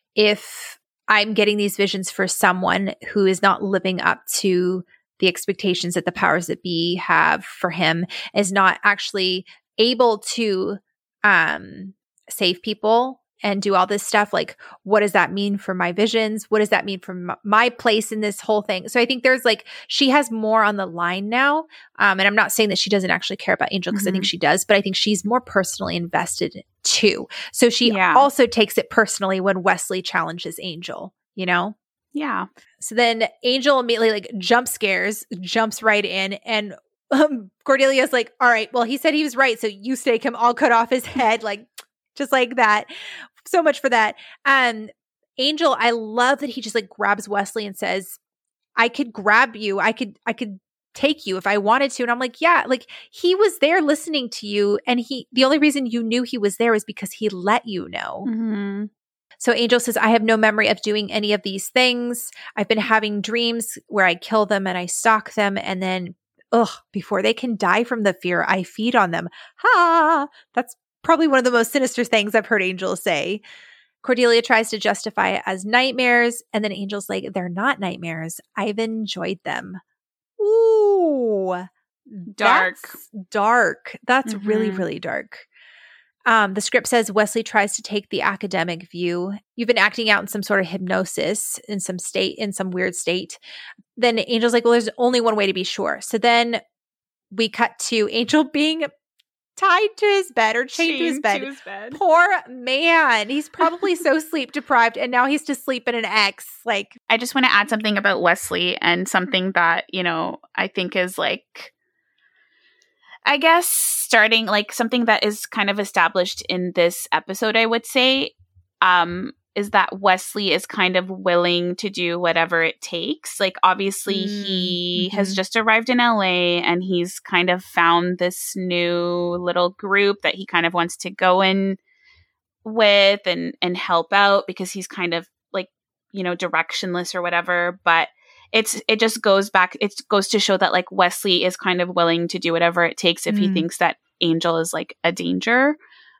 if I'm getting these visions for someone who is not living up to the expectations that the powers that be have for him, is not actually able to um, save people and do all this stuff, like, what does that mean for my visions? What does that mean for m- my place in this whole thing? So I think there's like, she has more on the line now. Um, and I'm not saying that she doesn't actually care about Angel because mm-hmm. I think she does, but I think she's more personally invested too. So she yeah. also takes it personally when Wesley challenges Angel. you know? Yeah. So then Angel immediately like jump scares, jumps right in, and um, Cordelia's like, all right, well, he said he was right, so you stake him. I'll cut off his head, like just like that. So much for that. Um, Angel, I love that he just like grabs Wesley and says, I could grab you. I could, I could take you if I wanted to. And I'm like, yeah, like he was there listening to you. And he, the only reason you knew he was there is because he let you know. Mm-hmm. So Angel says, I have no memory of doing any of these things. I've been having dreams where I kill them and I stalk them. And then, ugh, before they can die from the fear, I feed on them. Ha! That's probably one of the most sinister things I've heard Angel say. Cordelia tries to justify it as nightmares. And then Angel's like, they're not nightmares. I've enjoyed them. Ooh. Dark. That's dark. That's mm-hmm. really, really dark. Um, the script says Wesley tries to take the academic view. You've been acting out in some sort of hypnosis in some state, in some weird state. Then Angel's like, well, there's only one way to be sure. So then we cut to Angel being tied to his bed or chained, chained to his bed. To his bed. Poor man. He's probably so sleep deprived and now he's to sleep in an X. Like, I just want to add something about Wesley and something that, you know, I think is like, I guess starting like something that is kind of established in this episode, I would say, um, is that Wesley is kind of willing to do whatever it takes. Like, obviously, mm, he mm-hmm. has just arrived in L A and he's kind of found this new little group that he kind of wants to go in with and, and help out because he's kind of like, you know, directionless or whatever. But it's it just goes back. It goes to show that like Wesley is kind of willing to do whatever it takes if mm. he thinks that Angel is like a danger,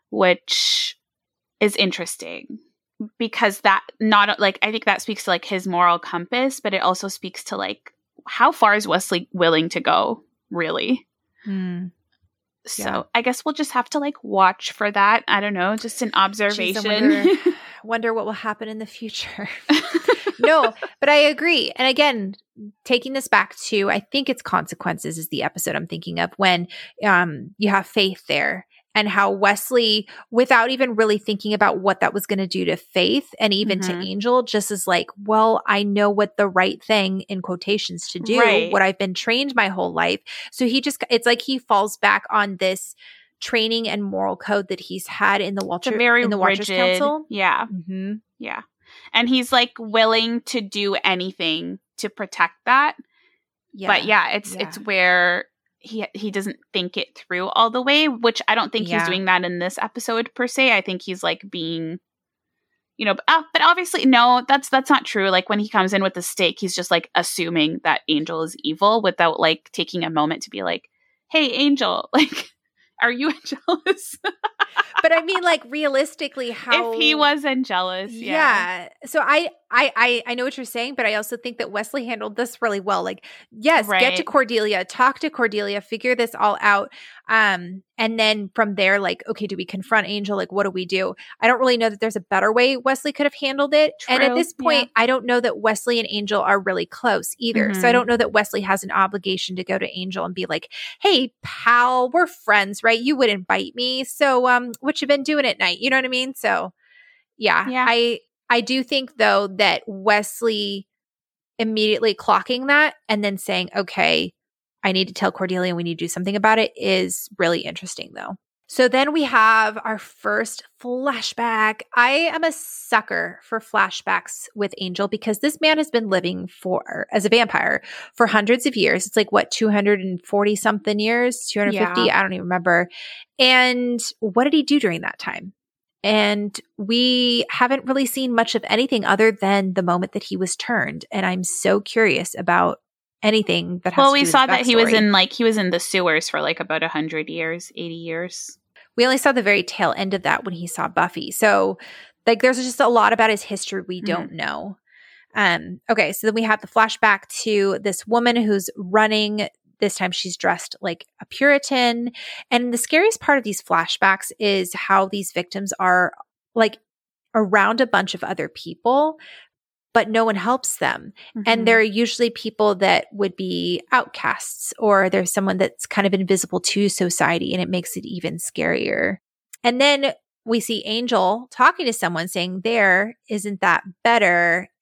which is interesting. Because that not like I think that speaks to like his moral compass, but it also speaks to like how far is Wesley willing to go, really? Mm. So yeah. I guess we'll just have to like watch for that. I don't know, just an observation. Jeez, I wonder, wonder what will happen in the future. No, but I agree. And again, taking this back to I think it's Consequences is the episode I'm thinking of when um you have Faith there. And how Wesley, without even really thinking about what that was going to do to Faith and even mm-hmm. to Angel, just is like, well, I know what the right thing in quotations to do, right. what I've been trained my whole life. So he just, it's like he falls back on this training and moral code that he's had in the Walter, very in the Watchers rigid, Council. Yeah. Mm-hmm. Yeah. And he's like willing to do anything to protect that. Yeah. But yeah, it's, yeah. it's where he he doesn't think it through all the way, which I don't think yeah. he's doing that in this episode per se. I think he's like being, you know, but, uh, but obviously no, that's that's not true. Like when he comes in with the stake, he's just like assuming that Angel is evil without like taking a moment to be like, hey, Angel, like, are you jealous? But I mean, like realistically, how if he wasn't jealous, yeah. yeah. So I, I, I, I know what you're saying, but I also think that Wesley handled this really well. Like, yes, right. get to Cordelia, talk to Cordelia, figure this all out, um, and then from there, like, okay, do we confront Angel? Like, what do we do? I don't really know that there's a better way Wesley could have handled it. True. And at this point, yeah. I don't know that Wesley and Angel are really close either. Mm-hmm. So I don't know that Wesley has an obligation to go to Angel and be like, "Hey, pal, we're friends, right? You wouldn't bite me, so um, what you been doing at night?" You know what I mean? So, yeah, yeah. I I do think though that Wesley immediately clocking that and then saying, "Okay, I need to tell Cordelia we need to do something about it," is really interesting though. So then we have our first flashback. I am a sucker for flashbacks with Angel because this man has been living for as a vampire for hundreds of years. It's like what, two hundred forty something years, two hundred fifty, yeah. I don't even remember. And what did he do during that time? And we haven't really seen much of anything other than the moment that he was turned. And I'm so curious about anything that has well, to do we with saw his that he was backstory. in like he was in the sewers for like about a hundred years, eighty years. We only saw the very tail end of that when he saw Buffy. So like there's just a lot about his history we mm-hmm. don't know. Um, okay, so then we have the flashback to this woman who's running. This time she's dressed like a Puritan. And the scariest part of these flashbacks is how these victims are like around a bunch of other people, but no one helps them. Mm-hmm. And they're usually people that would be outcasts, or there's someone that's kind of invisible to society, and it makes it even scarier. And then we see Angel talking to someone saying, "There, isn't that better?"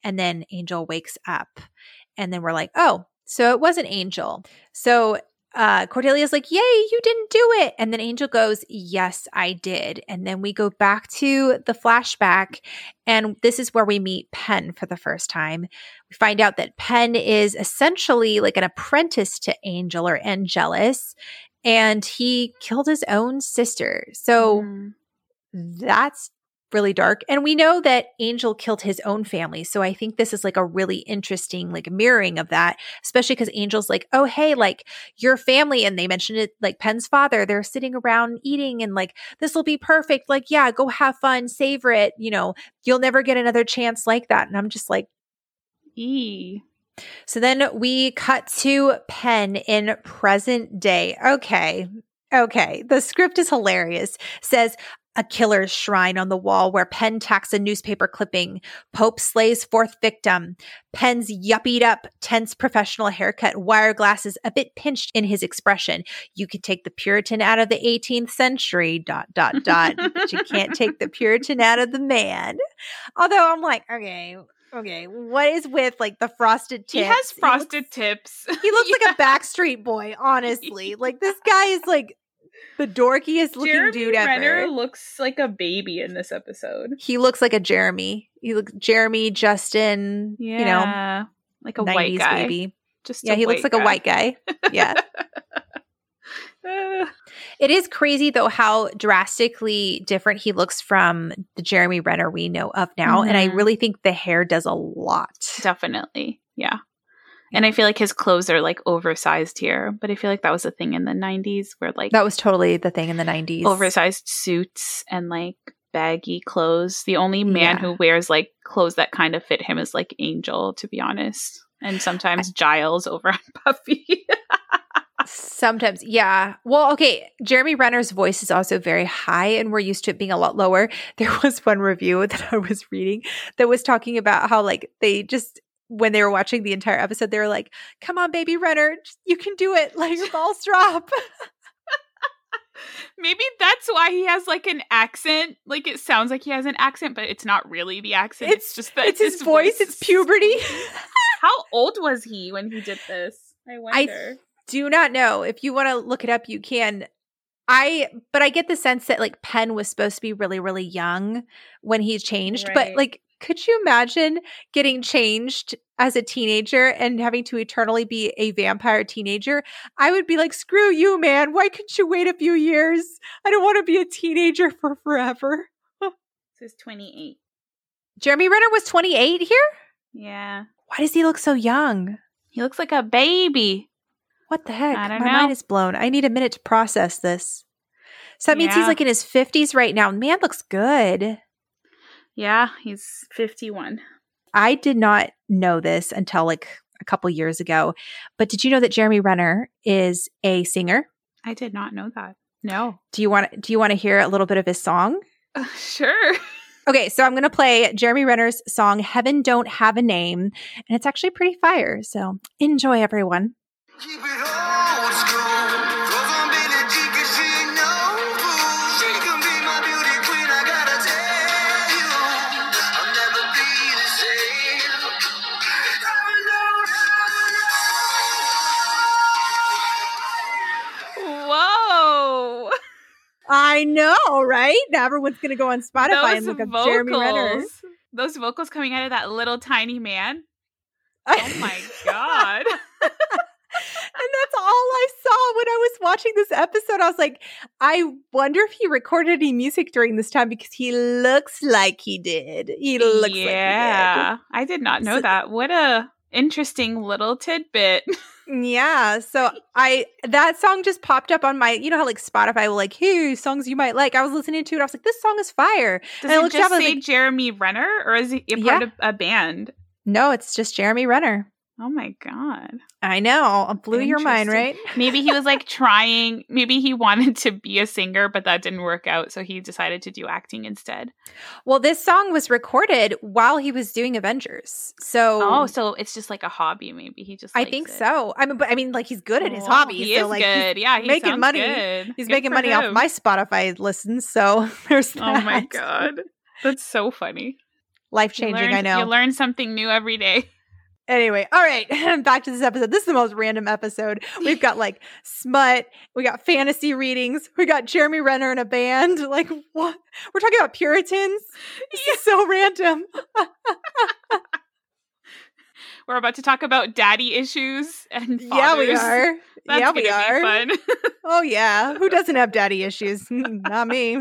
And then Angel wakes up. And then we're like, oh, so it was an Angel. So uh, Cordelia's like, yay, you didn't do it. And then Angel goes, yes, I did. And then we go back to the flashback. And this is where we meet Penn for the first time. We find out that Penn is essentially like an apprentice to Angel or Angelus. And he killed his own sister. So mm. that's really dark. And we know that Angel killed his own family. So I think this is like a really interesting like mirroring of that, especially because Angel's like, oh, hey, like your family. And they mentioned it like Penn's father, they're sitting around eating and like, this will be perfect. Like, yeah, go have fun, savor it. You know, you'll never get another chance like that. And I'm just like, ee. So then we cut to Penn in present day. Okay. Okay. The script is hilarious. Says, a killer's shrine on the wall where Penn tacks a newspaper clipping. Pope slays fourth victim. Penn's yuppied up, tense professional haircut, wire glasses a bit pinched in his expression. You could take the Puritan out of the eighteenth century, dot, dot, dot. But you can't take the Puritan out of the man. Although I'm like, okay, okay, what is with like the frosted tips? He has frosted he looks, tips. He looks yeah. like a Backstreet Boy, honestly. Like this guy is like the dorkiest looking Jeremy dude ever. Renner looks like a baby in this episode. He looks like a Jeremy. He looks Jeremy, Justin, yeah, you know, like a white guy. Baby. Just yeah, he looks like guy. a white guy. Yeah. uh. It is crazy though how drastically different he looks from the Jeremy Renner we know of now, mm-hmm. and I really think the hair does a lot. Definitely, yeah. And I feel like his clothes are like oversized here, but I feel like that was a thing in the nineties where like that was totally the thing in the nineties. Oversized suits and like baggy clothes. The only man yeah. who wears like clothes that kind of fit him is like Angel, to be honest. And sometimes I- Giles over on Buffy. Sometimes, yeah. Well, okay. Jeremy Renner's voice is also very high, and we're used to it being a lot lower. There was one review that I was reading that was talking about how like they just when they were watching the entire episode, they were like, come on, baby Renner, you can do it. Let your balls drop. Maybe that's why he has like an accent. Like it sounds like he has an accent, but it's not really the accent. It's, it's just that it's his, his voice. voice. It's puberty. How old was he when he did this? I wonder. I do not know. If you want to look it up, you can. I, but I get the sense that like Penn was supposed to be really, really young when he changed, right. But like, could you imagine getting changed as a teenager and having to eternally be a vampire teenager? I would be like, screw you, man. Why couldn't you wait a few years? I don't want to be a teenager for forever. This is twenty-eight. Jeremy Renner was twenty-eight here? Yeah. Why does he look so young? He looks like a baby. What the heck? I don't My know. mind is blown. I need a minute to process this. So that means yeah. he's like in his fifties right now. Man looks good. Yeah, he's fifty-one. I did not know this until like a couple years ago. But did you know that Jeremy Renner is a singer? I did not know that. No. Do you want do you want to hear a little bit of his song? Uh, sure. Okay, so I'm going to play Jeremy Renner's song Heaven Don't Have a Name, and it's actually pretty fire. So enjoy, everyone. Keep it old school. I know, right? Now everyone's going to go on Spotify Those and look up vocals, Jeremy Renner. Those vocals coming out of that little tiny man. Oh my God. And that's all I saw when I was watching this episode. I was like, I wonder if he recorded any music during this time because he looks like he did. He looks yeah, like he did. Yeah, I did not know so, that. What a interesting little tidbit. Yeah. So I, that song just popped up on my, you know how like Spotify will like, hey, songs you might like. I was listening to it. I was like, this song is fire. Does and I it looked just up, I was say like, Jeremy Renner or is he a part yeah. of a band? No, it's just Jeremy Renner. Oh my God. I know. I blew your mind, right? Maybe he was like trying, maybe he wanted to be a singer, but that didn't work out. So he decided to do acting instead. Well, this song was recorded while he was doing Avengers. So Oh, so it's just like a hobby. Maybe he just I likes think it. so. I mean, but I mean, like he's good at his Oh, hobby. He so is like, good. He's yeah, he making sounds money. Good. He's Good making money him. off my Spotify listens. So there's that. Oh my God. That's so funny. Life-changing, learn, I know. You learn something new every day. Anyway, all right, back to this episode. This is the most random episode. We've got like smut, we got fantasy readings, we got Jeremy Renner in a band. Like, what? We're talking about Puritans? This yeah. is so random. We're about to talk about daddy issues and fathers. Yeah, we are. That's yeah, gonna we are. Be fun. Oh, yeah. Who doesn't have daddy issues? Not me.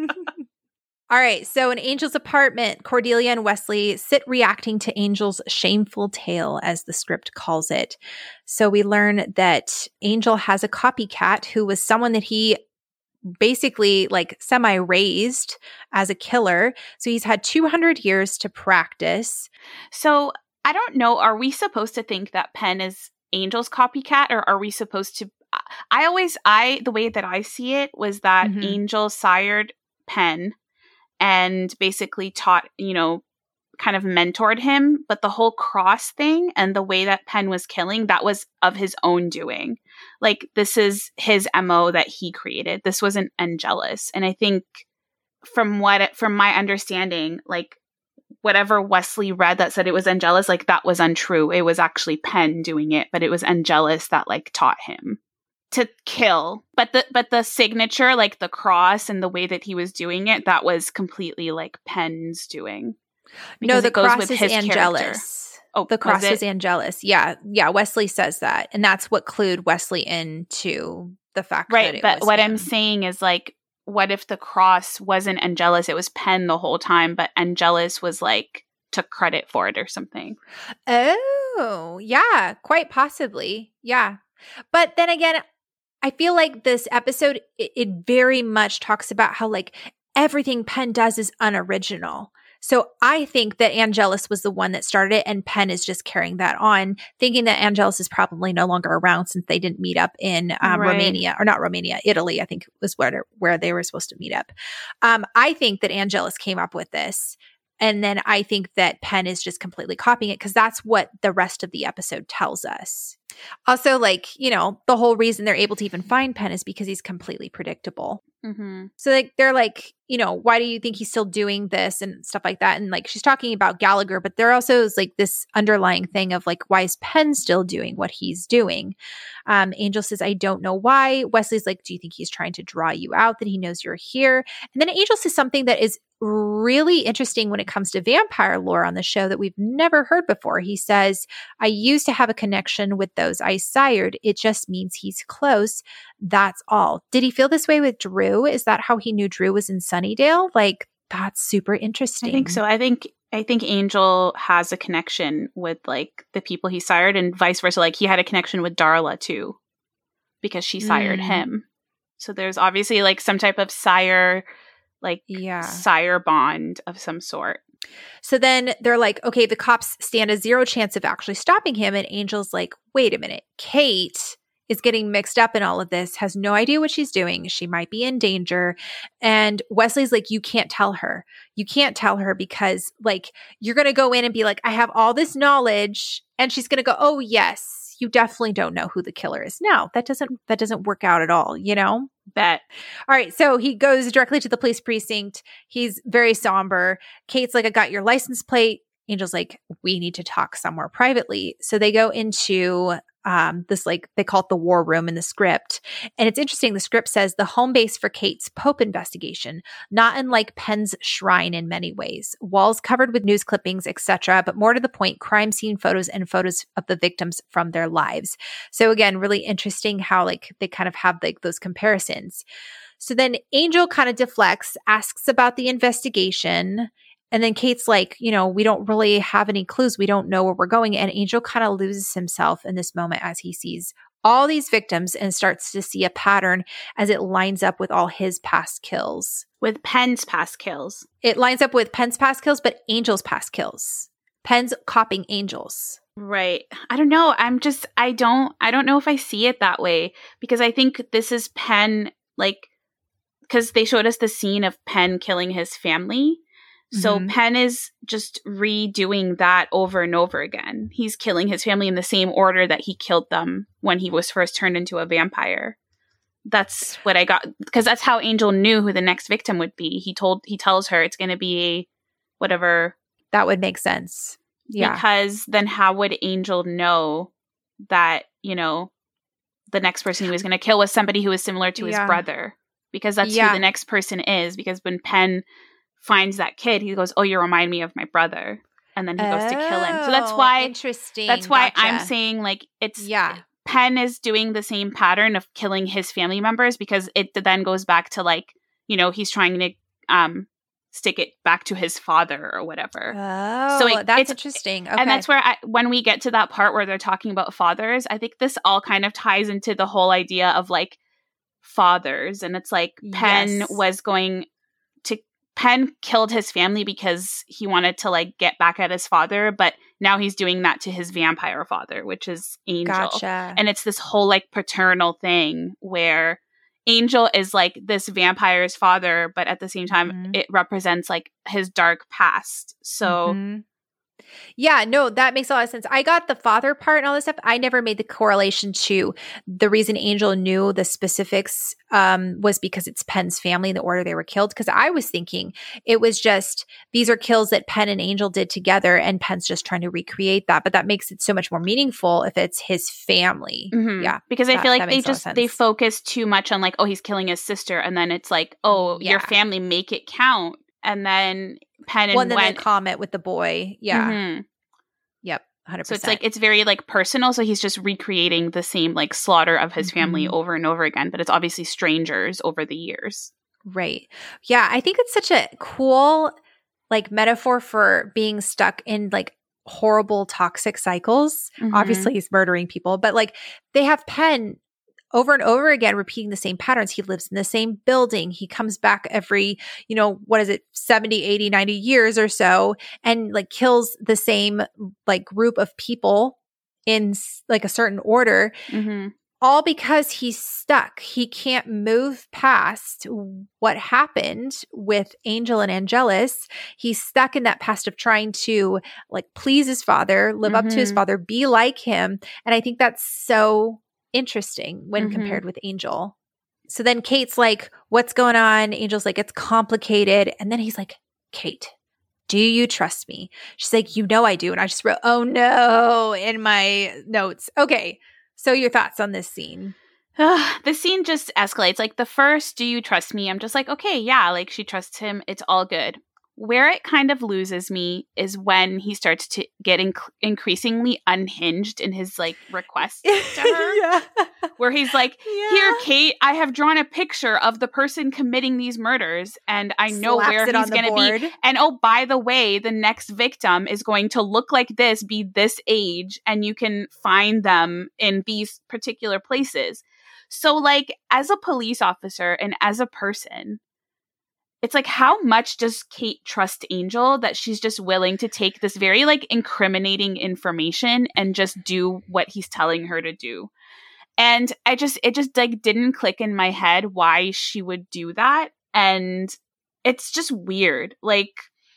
All right, so in Angel's apartment, Cordelia and Wesley sit reacting to Angel's shameful tale, as the script calls it. So we learn that Angel has a copycat who was someone that he basically like semi-raised as a killer. So he's had two hundred years to practice. So I don't know, are we supposed to think that Penn is Angel's copycat, or are we supposed to – I always – I the way that I see it was that mm-hmm. Angel sired Penn and basically taught, you know, kind of mentored him. But the whole cross thing and the way that Penn was killing, that was of his own doing. Like, this is his M O that he created. This wasn't Angelus. And I think from what, it, from my understanding, like, whatever Wesley read that said it was Angelus, like, that was untrue. It was actually Penn doing it, but it was Angelus that, like, taught him to kill. But the but the signature, like the cross and the way that he was doing it, that was completely like Penn's doing. No, the cross is Angelus. Oh, the cross is Angelus. Yeah, yeah. Wesley says that, and that's what clued Wesley into the fact right, that it but was what him. I'm saying is, like, what if the cross wasn't Angelus? It was Penn the whole time, but Angelus was like took credit for it or something. Oh, yeah, quite possibly. Yeah, but then again, I feel like this episode, it, it very much talks about how like everything Penn does is unoriginal. So I think that Angelus was the one that started it, and Penn is just carrying that on, thinking that Angelus is probably no longer around since they didn't meet up in um, right. Romania, or not Romania, Italy, I think was where, where they were supposed to meet up. Um, I think that Angelus came up with this. And then I think that Penn is just completely copying it because that's what the rest of the episode tells us. Also, like, you know, the whole reason they're able to even find Penn is because he's completely predictable. Mm-hmm. So like they're like, you know, why do you think he's still doing this and stuff like that? And like she's talking about Gallagher, but there also is like this underlying thing of like, why is Penn still doing what he's doing? Um, Angel says, I don't know why. Wesley's like, do you think he's trying to draw you out, that he knows you're here? And then Angel says something that is really interesting when it comes to vampire lore on the show that we've never heard before. He says, I used to have a connection with those I sired. It just means he's close. That's all. Did he feel this way with Drew? Is that how he knew Drew was in Sunnydale? Like, that's super interesting. I think so. I think I think Angel has a connection with like the people he sired, and vice versa. Like, he had a connection with Darla too, because she sired mm. him. So there's obviously like some type of sire like yeah. sire bond of some sort. So then they're like, okay, the cops stand a zero chance of actually stopping him. And Angel's like, wait a minute. Kate is getting mixed up in all of this, has no idea what she's doing. She might be in danger. And Wesley's like, you can't tell her. You can't tell her because like you're going to go in and be like, I have all this knowledge. And she's going to go, oh, yes. You definitely don't know who the killer is. No, that doesn't that doesn't work out at all, you know? Bet. All right, so he goes directly to the police precinct. He's very somber. Kate's like, I got your license plate. Angel's like, we need to talk somewhere privately. So they go into um, this, like, they call it the war room in the script. And it's interesting. The script says the home base for Kate's Pope investigation, not unlike Penn's shrine in many ways. Walls covered with news clippings, et cetera. But more to the point, crime scene photos and photos of the victims from their lives. So again, really interesting how like they kind of have like those comparisons. So then Angel kind of deflects, asks about the investigation. And then Kate's like, you know, we don't really have any clues. We don't know where we're going. And Angel kind of loses himself in this moment as he sees all these victims and starts to see a pattern as it lines up with all his past kills. With Penn's past kills. It lines up with Penn's past kills, but Angel's past kills. Penn's copying Angel's. Right. I don't know. I'm just, I don't, I don't know if I see it that way, because I think this is Penn, like, because they showed us the scene of Penn killing his family. So mm-hmm. Penn is just redoing that over and over again. He's killing his family in the same order that he killed them when he was first turned into a vampire. That's what I got, because that's how Angel knew who the next victim would be. He told, he tells her it's going to be whatever That would make sense. Yeah. Because then how would Angel know that, you know, the next person he was going to kill was somebody who was similar to his Yeah. brother? Because that's Yeah. who the next person is. Because when Penn finds that kid, he goes, oh, you remind me of my brother. And then he goes to kill him. So that's Oh, why interesting. that's why Gotcha. I'm saying, like, it's Yeah. Penn is doing the same pattern of killing his family members, because it then goes back to, like, you know, he's trying to um stick it back to his father or whatever. Oh, So it- that's it's- interesting. Okay. And that's where I, when we get to that part where they're talking about fathers, I think this all kind of ties into the whole idea of, like, fathers. And it's like Penn Yes. was going to Penn killed his family because he wanted to, like, get back at his father, but now he's doing that to his vampire father, which is Angel. Gotcha. And it's this whole, like, paternal thing where Angel is, like, this vampire's father, but at the same time Mhm. it represents, like, his dark past. So Mhm. Yeah, no, that makes a lot of sense. I got the father part and all this stuff. I never made the correlation to the reason Angel knew the specifics um, was because it's Penn's family, the order they were killed. Because I was thinking it was just these are kills that Penn and Angel did together, and Penn's just trying to recreate that. But that makes it so much more meaningful if it's his family. Mhm. Yeah, because I that- feel like that they makes a lot of just they sense. focus too much on, like, oh, he's killing his sister, and then it's like, oh, your Yeah. family, make it count. And then Penn and Well, and then Wen the comment with the boy. Yeah. Mhm. Yep. one hundred So percent. it's like it's very, like, personal. So he's just recreating the same, like, slaughter of his family Mhm. over and over again, but it's obviously strangers over the years. Right. Yeah, I think it's such a cool, like, metaphor for being stuck in, like, horrible toxic cycles. Mhm. Obviously he's murdering people, but, like, they have Penn over and over again repeating the same patterns. He lives in the same building. He comes back every, you know, what is it, seventy, eighty, ninety years or so, and, like, kills the same, like, group of people in s- like a certain order, Mhm. all because he's stuck. He can't move past what happened with Angel and Angelus. He's stuck in that past of trying to, like, please his father, live up to his Mhm. father, be like him. And I think that's so interesting when Mhm. compared with Angel. So then Kate's like, what's going on? Angel's like, it's complicated. And then he's like, Kate, do you trust me? She's like, you know I do. And I just wrote, oh no, in my notes. Okay. So your thoughts on this scene? The scene just escalates. Like, the first, do you trust me? I'm just like, okay, yeah, like, she trusts him. It's all good. Where it kind of loses me is when he starts to get inc- increasingly unhinged in his, like, requests to her. Yeah. Where he's like, Yeah. here, Kate, I have drawn a picture of the person committing these murders, and I know Slaps where it on he's the going to be. board. And oh, by the way, the next victim is going to look like this, be this age, and you can find them in these particular places. So, like, as a police officer and as a person, it's like, how much does Kate trust Angel that she's just willing to take this very, like, incriminating information and just do what he's telling her to do? And I just, it just, like, didn't click in my head why she would do that. And it's just weird. Like,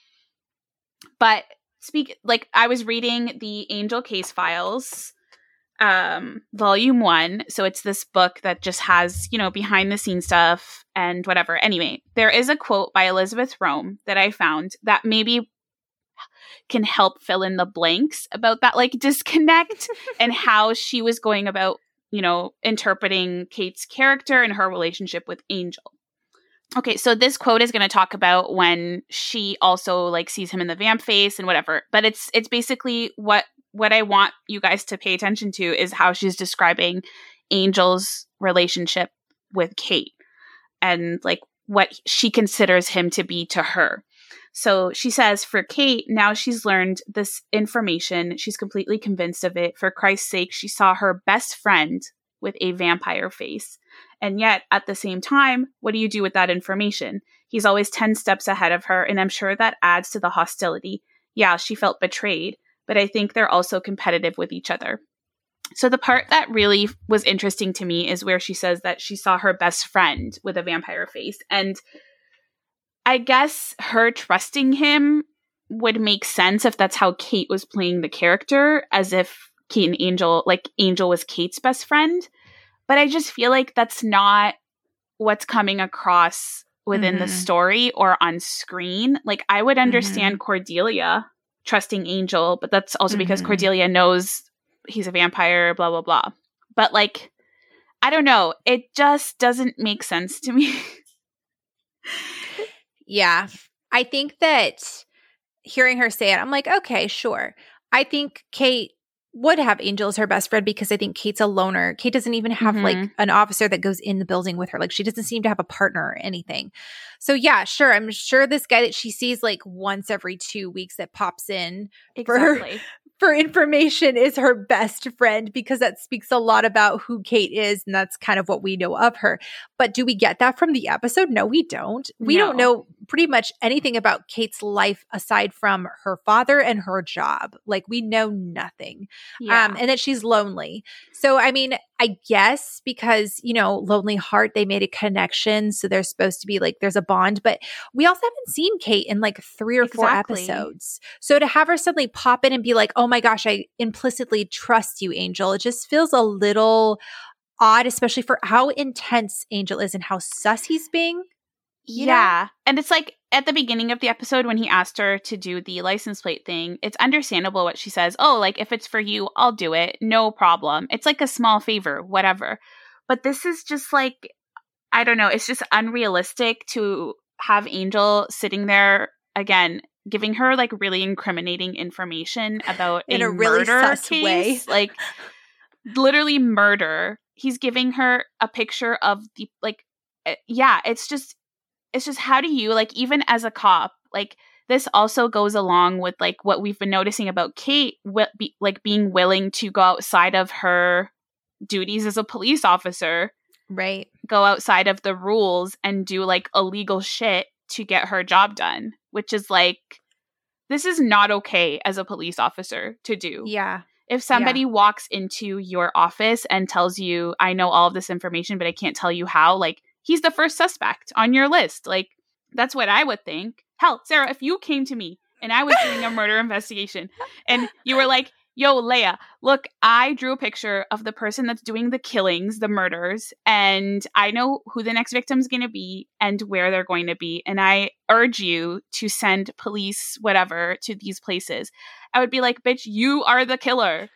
but speak, like, I was reading the Angel Case Files, um, volume one. So it's this book that just has, you know, behind the scenes stuff and whatever. Anyway, there is a quote by Elizabeth Rome that I found that maybe can help fill in the blanks about that, like, disconnect and how she was going about, you know, interpreting Kate's character and her relationship with Angel. Okay, so this quote is going to talk about when she also, like, sees him in the vamp face and whatever, but it's it's basically what what I want you guys to pay attention to is how she's describing Angel's relationship with Kate and, like, what she considers him to be to her. So she says, for Kate, now she's learned this information. She's completely convinced of it. For Christ's sake, she saw her best friend with a vampire face. And yet, at the same time, what do you do with that information? He's always ten steps ahead of her, and I'm sure that adds to the hostility. Yeah, she felt betrayed, but I think they're also competitive with each other. So the part that really was interesting to me is where she says that she saw her best friend with a vampire face. And I guess her trusting him would make sense if that's how Kate was playing the character, as if Kate and Angel, like, Angel was Kate's best friend. But I just feel like that's not what's coming across within Mhm. the story or on screen. Like, I would understand Cordelia trusting Angel, but that's also because Mhm. Cordelia knows he's a vampire, blah, blah, blah. But like, I don't know. It just doesn't make sense to me. Yeah. I think that hearing her say it, I'm like, okay, sure. I think Kate would have Angel as her best friend because I think Kate's a loner. Kate doesn't even have Mhm. like an officer that goes in the building with her. Like she doesn't seem to have a partner or anything. So yeah, sure. I'm sure this guy that she sees like once every two weeks that pops in Exactly. for information is her best friend because that speaks a lot about who Kate is. And that's kind of what we know of her. But do we get that from the episode? No, we don't. We don't No. know pretty much anything about Kate's life aside from her father and her job. Like we know nothing. Yeah. Um, and that she's lonely. So, I mean, I guess because, you know, Lonely Heart, they made a connection. So there's supposed to be like, there's a bond, but we also haven't seen Kate in like three or four Exactly. episodes. So to have her suddenly pop in and be like, oh my gosh, I implicitly trust you, Angel, it just feels a little odd, especially for how intense Angel is and how sus he's being. You yeah. know? And it's like at the beginning of the episode when he asked her to do the license plate thing, it's understandable what she says. Oh, like if it's for you, I'll do it. No problem. It's like a small favor, whatever. But this is just like, I don't know. It's just unrealistic to have Angel sitting there again, giving her like really incriminating information about In a, a really murder sus case. way. Like literally murder. He's giving her a picture of the like, uh, yeah, it's just, it's just how do you like even as a cop like this also goes along with like what we've been noticing about Kate wi- be, like being willing to go outside of her duties as a police officer, Right. go outside of the rules and do like illegal shit to get her job done, which is like this is not okay as a police officer to do. Yeah. If somebody yeah. walks into your office and tells you I know all of this information but I can't tell you how, like he's the first suspect on your list. Like, that's what I would think. Hell, Sarah, if you came to me and I was doing a murder investigation and you were like, yo, Leia, look, I drew a picture of the person that's doing the killings, the murders, and I know who the next victim's going to be and where they're going to be. And I urge you to send police, whatever, to these places. I would be like, bitch, you are the killer.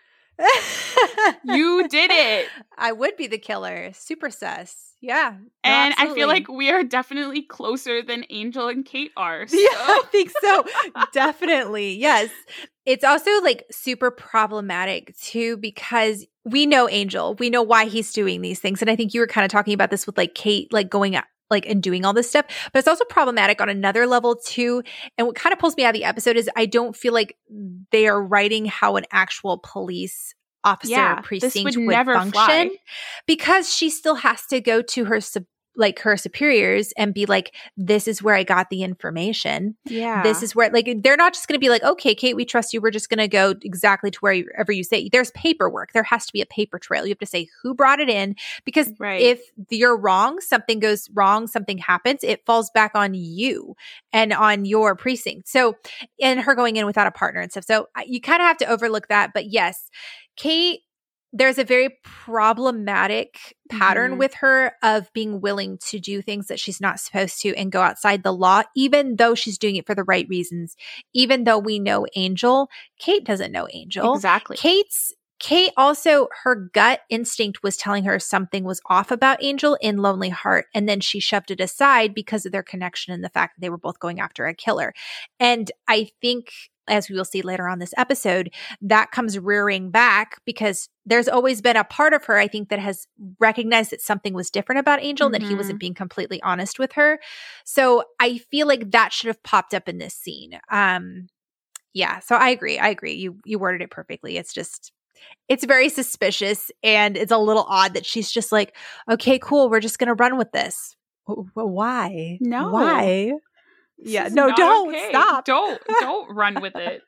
You did it. I would be the killer. Super sus. Yeah. No, and absolutely. I feel like we are definitely closer than Angel and Kate are. So. Yeah, I think so. Definitely. Yes. It's also like super problematic too because we know Angel. We know why he's doing these things. And I think you were kind of talking about this with like Kate, like going out. Like and doing all this stuff, but it's also problematic on another level too. And what kind of pulls me out of the episode is I don't feel like they are writing how an actual police officer yeah, precinct would, would never function fly. Because she still has to go to her sub- like her superiors and be like, this is where I got the information. Yeah. This is where like they're not just going to be like, okay, Kate, we trust you. We're just going to go exactly to wherever you say. There's paperwork. There has to be a paper trail. You have to say who brought it in because right. if you're wrong, something goes wrong, something happens, it falls back on you and on your precinct. So, and her going in without a partner and stuff. So you kind of have to overlook that. But yes, Kate, there's a very problematic pattern mm-hmm. with her of being willing to do things that she's not supposed to and go outside the law, even though she's doing it for the right reasons. Even though we know Angel, Kate doesn't know Angel. Exactly. Kate's Kate also, her gut instinct was telling her something was off about Angel in Lonely Heart. And then she shoved it aside because of their connection and the fact that they were both going after a killer. And I think, as we will see later on this episode, that comes rearing back because there's always been a part of her, I think, that has recognized that something was different about Angel, mm-hmm. that he wasn't being completely honest with her. So I feel like that should have popped up in this scene. Um, yeah, so I agree. I agree. You you worded it perfectly. It's just, it's very suspicious and it's a little odd that she's just like, okay, cool. We're just going to run with this. Well, why? No. Why? This yeah, no, don't okay. stop. Don't, don't run with it.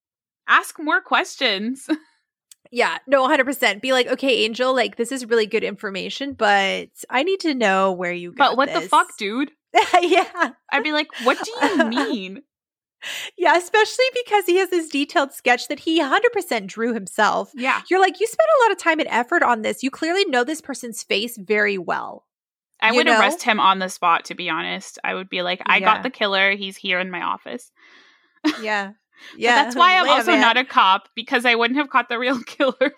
Ask more questions. Yeah, no, one hundred percent. Be like, okay, Angel, like this is really good information, but I need to know where you got But what this. the fuck, dude? Yeah. I'd be like, what do you mean? Yeah, especially because he has this detailed sketch that he one hundred percent drew himself. Yeah. You're like, you spent a lot of time and effort on this. You clearly know this person's face very well. I you would know? arrest him on the spot, to be honest. I would be like, I yeah. got the killer. He's here in my office. Yeah. Yeah, But that's why I'm Leia, also man. not a cop, because I wouldn't have caught the real killer.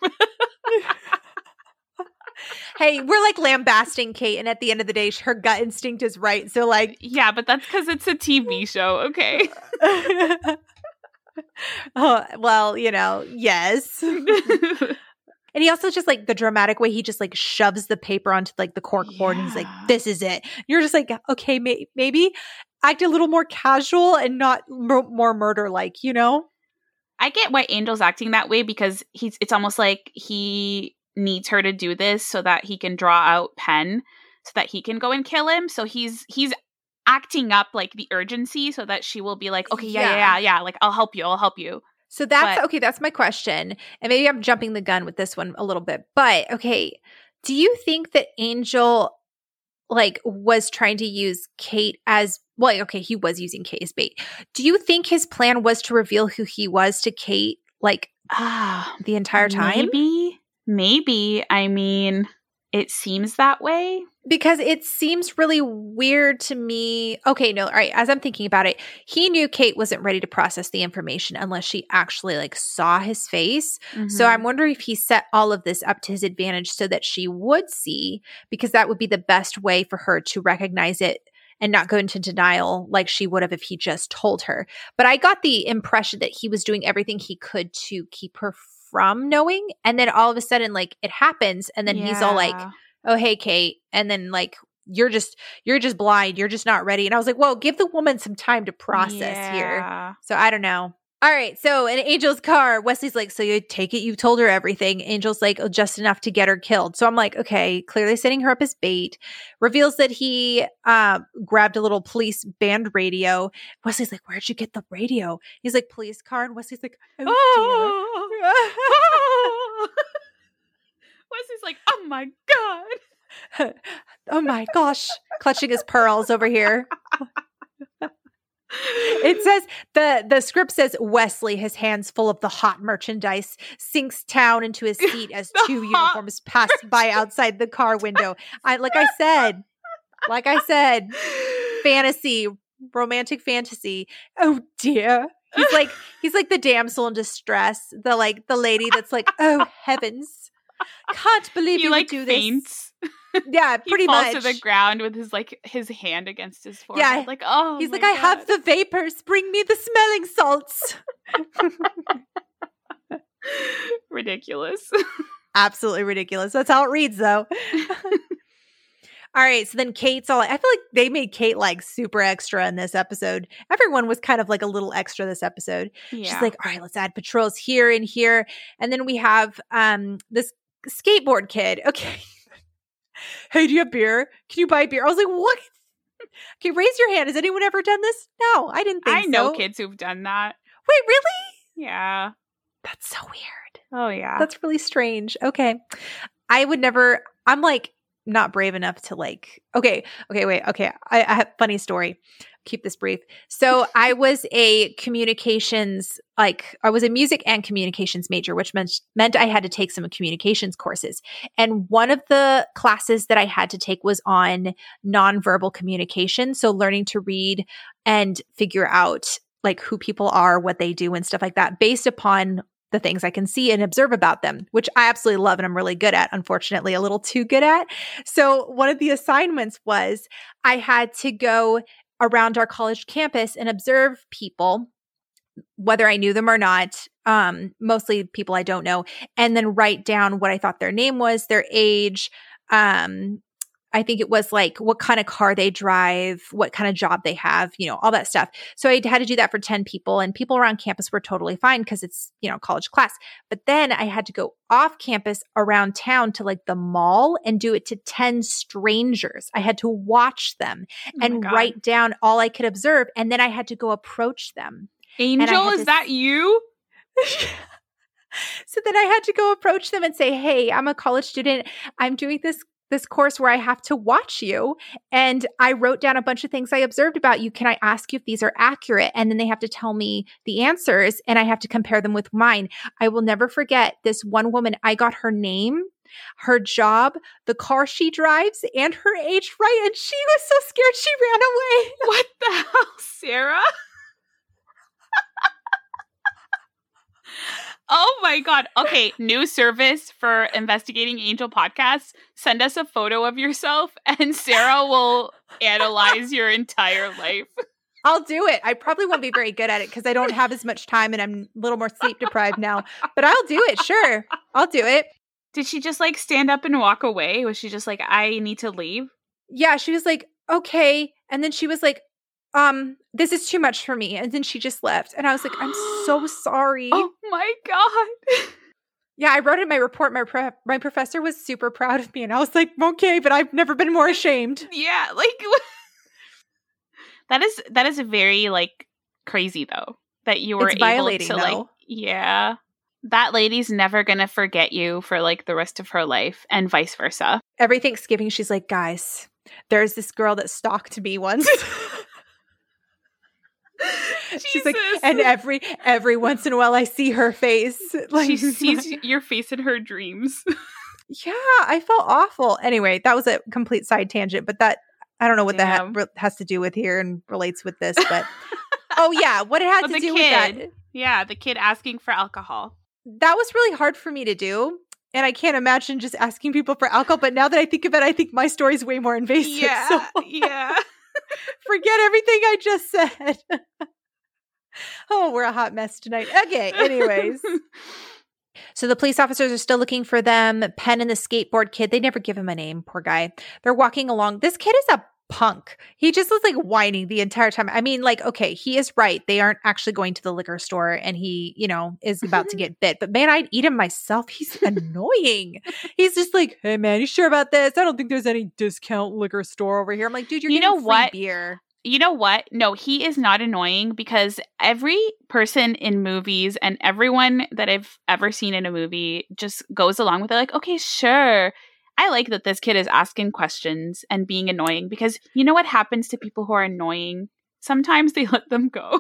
Hey, we're like lambasting Kate, and at the end of the day, her gut instinct is right. So, like, Yeah, but that's because it's a T V show, okay? oh, well, you know, yes. And he also just like the dramatic way he just like shoves the paper onto like the cork board and he's like, Yeah. this is it. You're just like, okay, may- maybe act a little more casual and not m- more murder like, you know? I get why Angel's acting that way, because he's it's almost like he needs her to do this so that he can draw out Penn so that he can go and kill him. So he's he's acting up like the urgency so that she will be like, okay, yeah, yeah, Yeah. yeah, yeah. Like, I'll help you. I'll help you. So that's But- okay. That's my question. And maybe I'm jumping the gun with this one a little bit. But okay, do you think that Angel like was trying to use Kate as well? Okay, he was using Kate as bait. Do you think his plan was to reveal who he was to Kate like Ah, the entire time? Maybe. Maybe. I mean, it seems that way. Because it seems really weird to me. Okay, no, all right. As I'm thinking about it, he knew Kate wasn't ready to process the information unless she actually like saw his face. So Mhm. I'm wondering if he set all of this up to his advantage so that she would see, because that would be the best way for her to recognize it and not go into denial like she would have if he just told her. But I got the impression that he was doing everything he could to keep her from knowing. And then all of a sudden, like it happens. And then he's all like, Yeah. oh, hey, Kate. And then like, you're just, you're just blind. You're just not ready. And I was like, whoa, give the woman some time to process here. Yeah. So I don't know. All right. So in Angel's car, Wesley's like, so you take it, you told her everything. Angel's like, oh, just enough to get her killed. So I'm like, okay, clearly setting her up as bait. Reveals that he uh, grabbed a little police band radio. Wesley's like, where'd you get the radio? He's like, police car. And Wesley's like, oh, Oh. dear. Wesley's like, oh my God. Oh my gosh. Clutching his pearls over here. It says the the script says Wesley, his hands full of the hot merchandise, sinks down into his seat as The two hot uniforms pass by outside the car window. I like I said, like I said, fantasy, romantic fantasy. Oh dear. He's like he's like the damsel in distress, the like the lady that's like, oh heavens, can't believe He you like would do faints. this. Yeah, He pretty falls much. to the ground with his like his hand against his forehead. Yeah. Like, oh, He's my like, I have God. the vapors. Bring me the smelling salts. Ridiculous. Absolutely ridiculous. That's how it reads, though. All right. So then Kate's all, I feel like they made Kate like super extra in this episode. Everyone was kind of like a little extra this episode. Yeah. She's like, all right, let's add patrols here and here. And then we have um this skateboard kid. Okay. Hey, do you have beer? Can you buy beer? I was like, what? Okay, raise your hand. Has anyone ever done this? No, I didn't think I know so. kids who've done that. Wait, really? Yeah. That's so weird. Oh, yeah. That's really strange. Okay. I would never, I'm like not brave enough to like, okay, okay, wait, okay. I, I have a funny story. Keep this brief. So I was a communications, like I was a music and communications major, which meant, meant I had to take some communications courses. And one of the classes that I had to take was on nonverbal communication. So learning to read and figure out like who people are, what they do and stuff like that based upon the things I can see and observe about them, which I absolutely love and I'm really good at, unfortunately, a little too good at. So one of the assignments was I had to go around our college campus and observe people, whether I knew them or not, um, mostly people I don't know, and then write down what I thought their name was, their age, um, I think it was like what kind of car they drive, what kind of job they have, you know, all that stuff. So I had to do that for ten people and people around campus were totally fine because it's, you know, college class. But then I had to go off campus around town to like the mall and do it to ten strangers. I had to watch them Oh my and God. write down all I could observe. And then I had to go approach them. Angel, had is to that s- you? So then I had to go approach them and say, hey, I'm a college student. I'm doing this this course where I have to watch you. And I wrote down a bunch of things I observed about you. Can I ask you if these are accurate? And then they have to tell me the answers and I have to compare them with mine. I will never forget this one woman. I got her name, her job, the car she drives, and her age right. And she was so scared she ran away. What the hell, Sarah? my God. Okay, new service for Investigating Angel podcasts. Send us a photo of yourself and Sarah will analyze your entire life. I'll do it. I probably won't be very good at it because I don't have as much time and I'm a little more sleep deprived now. But I'll do it. Sure. I'll do it. Did she just like stand up and walk away? Was she just like, I need to leave? Yeah, she was like, okay. And then she was like, um, this is too much for me. And then she just left. And I was like, I'm so sorry. Oh my God. Yeah, I wrote in my report. My pre- my professor was super proud of me. And I was like, okay, but I've never been more ashamed. Yeah, like that is that is very like crazy though. That you were It's able violating, to though. like yeah. That lady's never gonna forget you for like the rest of her life and vice versa. Every Thanksgiving, she's like, guys, there's this girl that stalked me once. She's like, and every every once in a while I see her face. Like, she sees your face in her dreams. Yeah, I felt awful. Anyway, that was a complete side tangent, but that I don't know what Damn. that ha- has to do with here and relates with this. But oh yeah, what it had But to the do kid. with that? Yeah, the kid asking for alcohol. That was really hard for me to do. And I can't imagine just asking people for alcohol. But now that I think of it, I think my story is way more invasive. Yeah, so yeah. forget everything I just said. Oh, we're a hot mess tonight. Okay, anyways. So the police officers are still looking for them. Penn and the skateboard kid, they never give him a name, poor guy. They're walking along. This kid is a punk. He just was like whining the entire time. I mean, like, okay, he is right. They aren't actually going to the liquor store and he, you know, is about to get bit. But man, I'd eat him myself. He's annoying. He's just like, hey man, you sure about this? I don't think there's any discount liquor store over here. I'm like, dude, you're You getting know free what? beer. You know what? No, he is not annoying because every person in movies and everyone that I've ever seen in a movie just goes along with it. Like, okay, sure. I like that this kid is asking questions and being annoying because you know what happens to people who are annoying? Sometimes they let them go.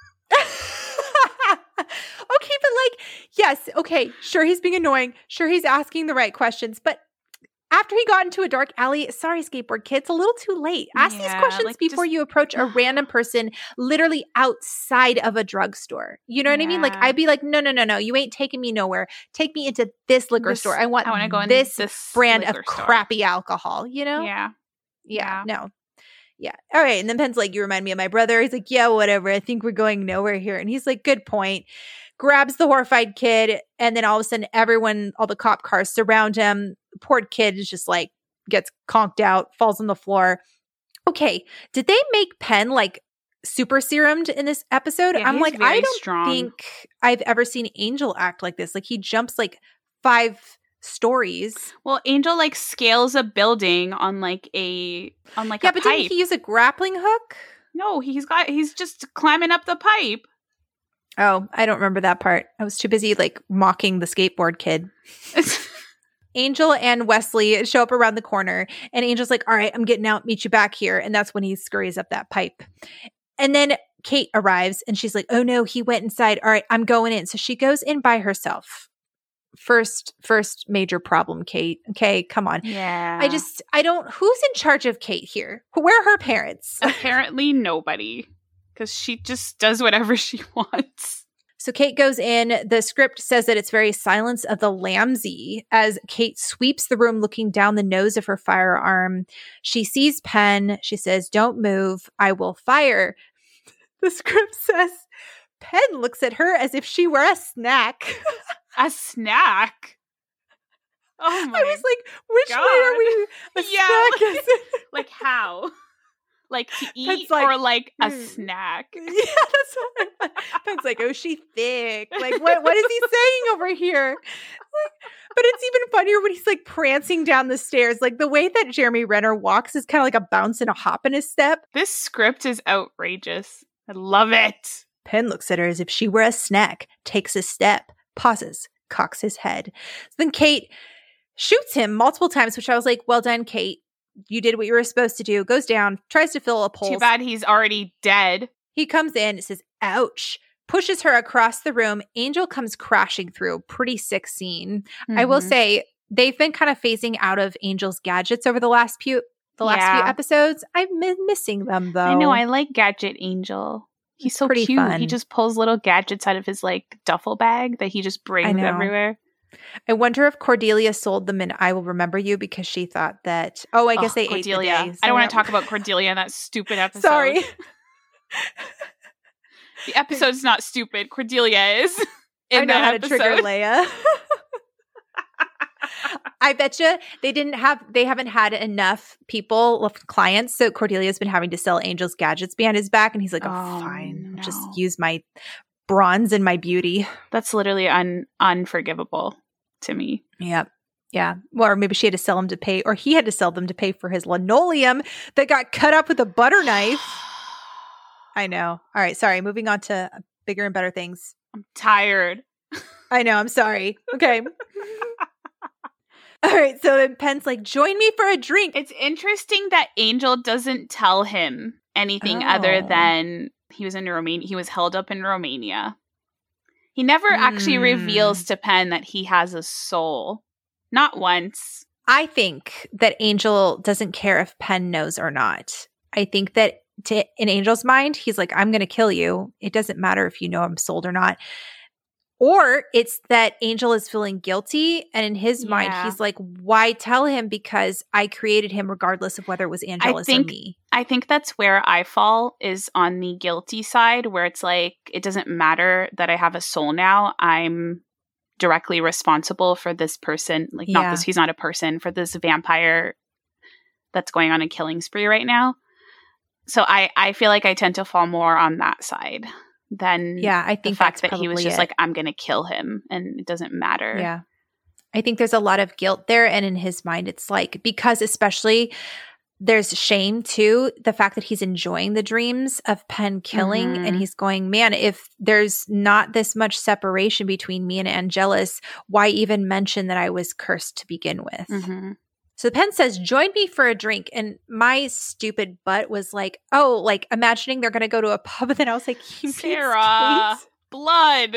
Okay, but like, yes, okay, sure, he's being annoying. Sure, he's asking the right questions. But after he got into a dark alley, sorry, skateboard kid, it's a little too late. Ask Yeah, these questions like, before just- you approach a random person literally outside of a drugstore. You know what I mean? Like, Yeah. I'd be like, no, no, no, no. You ain't taking me nowhere. Take me into this liquor This- store. I want I want to go in this, this brand of liquor store. crappy alcohol, you know? Yeah. Yeah, no. Yeah. All right. And then Penn's like, you remind me of my brother. He's like, yeah, whatever. I think we're going nowhere here. And he's like, good point. Grabs the horrified kid. And then all of a sudden, everyone, all the cop cars surround him. Poor kid is just like, gets conked out, falls on the floor. Okay. Did they make Penn like super serumed in this episode? Yeah, I'm he's like, very I don't strong. think I've ever seen Angel act like this. Like he jumps like five stories. Well, Angel like scales a building on like a on like Yeah, a but pipe. didn't he use a grappling hook? No, he's got he's just climbing up the pipe. Oh, I don't remember that part. I was too busy like mocking the skateboard kid. Angel and Wesley show up around the corner and Angel's like, all right, I'm getting out, meet you back here. And that's when he scurries up that pipe. And then Kate arrives and she's like, oh no, he went inside. All right, I'm going in. So she goes in by herself. First, first major problem, Kate. Okay, come on. Yeah. I just, I don't, who's in charge of Kate here? Where are her parents? Apparently nobody. Because she just does whatever she wants. So Kate goes in. The script says that it's very Silence of the Lambsy as Kate sweeps the room looking down the nose of her firearm. She sees Penn. She says, don't move. I will fire. The script says Penn looks at her as if she were a snack. A snack? Oh my. I was like, which God. way are we? A Yeah, snack like- is it? Like how? Like to eat like, or like a mm. snack? Yeah, that's what I Penn's like, oh, she thick. Like, what? What is he saying over here? Like, but it's even funnier when he's like prancing down the stairs. Like the way that Jeremy Renner walks is kind of like a bounce and a hop in his step. This script is outrageous. I love it. Penn looks at her as if she were a snack, takes a step, pauses, cocks his head. So then Kate shoots him multiple times, which I was like, well done, Kate. You did what you were supposed to do. Goes down, tries to fill a pulse. Too bad he's already dead. He comes in, says, ouch, pushes her across the room. Angel comes crashing through. Pretty sick scene. I will Mhm. say they've been kind of phasing out of Angel's gadgets over the last few the last few Yeah. episodes. I've been missing them though. I know. I like Gadget Angel. He's so pretty cute. fun. He just pulls little gadgets out of his like duffel bag that he just brings know. everywhere. I wonder if Cordelia sold them in I Will Remember You because she thought that, oh, I guess Ugh, they Cordelia. ate the day. I don't want yeah. to talk about Cordelia in that stupid episode. Sorry. The episode's not stupid. Cordelia is. In I know that how episode. to trigger Leia. I bet you they didn't have, they haven't had enough people, clients. So Cordelia's been having to sell Angel's gadgets behind his back. And he's like, oh, Oh, fine. no. I'll just use my bronze and my beauty. That's literally un- unforgivable to me. Yep. Yeah. Well, or maybe she had to sell him to pay, or he had to sell them to pay for his linoleum that got cut up with a butter knife. I know. All right. Sorry. Moving on to bigger and better things. I'm tired. I know. I'm sorry. Okay. All right. So then Penn's like, join me for a drink. It's interesting that Angel doesn't tell him anything Oh. other than he was in Romania. He was held up in Romania. He never actually Hmm. reveals to Penn that he has a soul. Not once. I think that Angel doesn't care if Penn knows or not. I think that to, in Angel's mind, he's like, I'm going to kill you. It doesn't matter if you know I'm sold or not. Or it's that Angel is feeling guilty. And in his mind, Yeah. he's like, why tell him? Because I created him regardless of whether it was Angelus think- or me. I think that's where I fall, is on the guilty side, where it's like, it doesn't matter that I have a soul now. I'm directly responsible for this person. Like, Yeah. not this, he's not a person, for this vampire that's going on a killing spree right now. So I, I feel like I tend to fall more on that side than Yeah, I the think fact that's that he was probably just it. like, I'm going to kill him and it doesn't matter. Yeah. I think there's a lot of guilt there. And in his mind, it's like, because especially there's shame too, the fact that he's enjoying the dreams of Penn killing. Mhm. And he's going, man, if there's not this much separation between me and Angelus, why even mention that I was cursed to begin with? Mhm. So Penn says, join me for a drink. And my stupid butt was like, oh, like imagining they're going to go to a pub. And then I was like, he means Sarah, Kate. blood.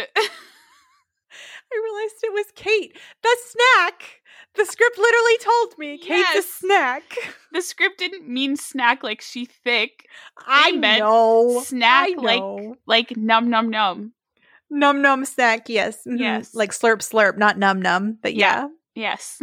I realized it was Kate. The snack. The script literally told me Kate's Yes. a snack. The script didn't mean snack like she thick. I meant know. snack I like- know. Like num num num. Num num snack. Yes. Mhm. Yes. Like slurp slurp, not num num. But yeah. Yes.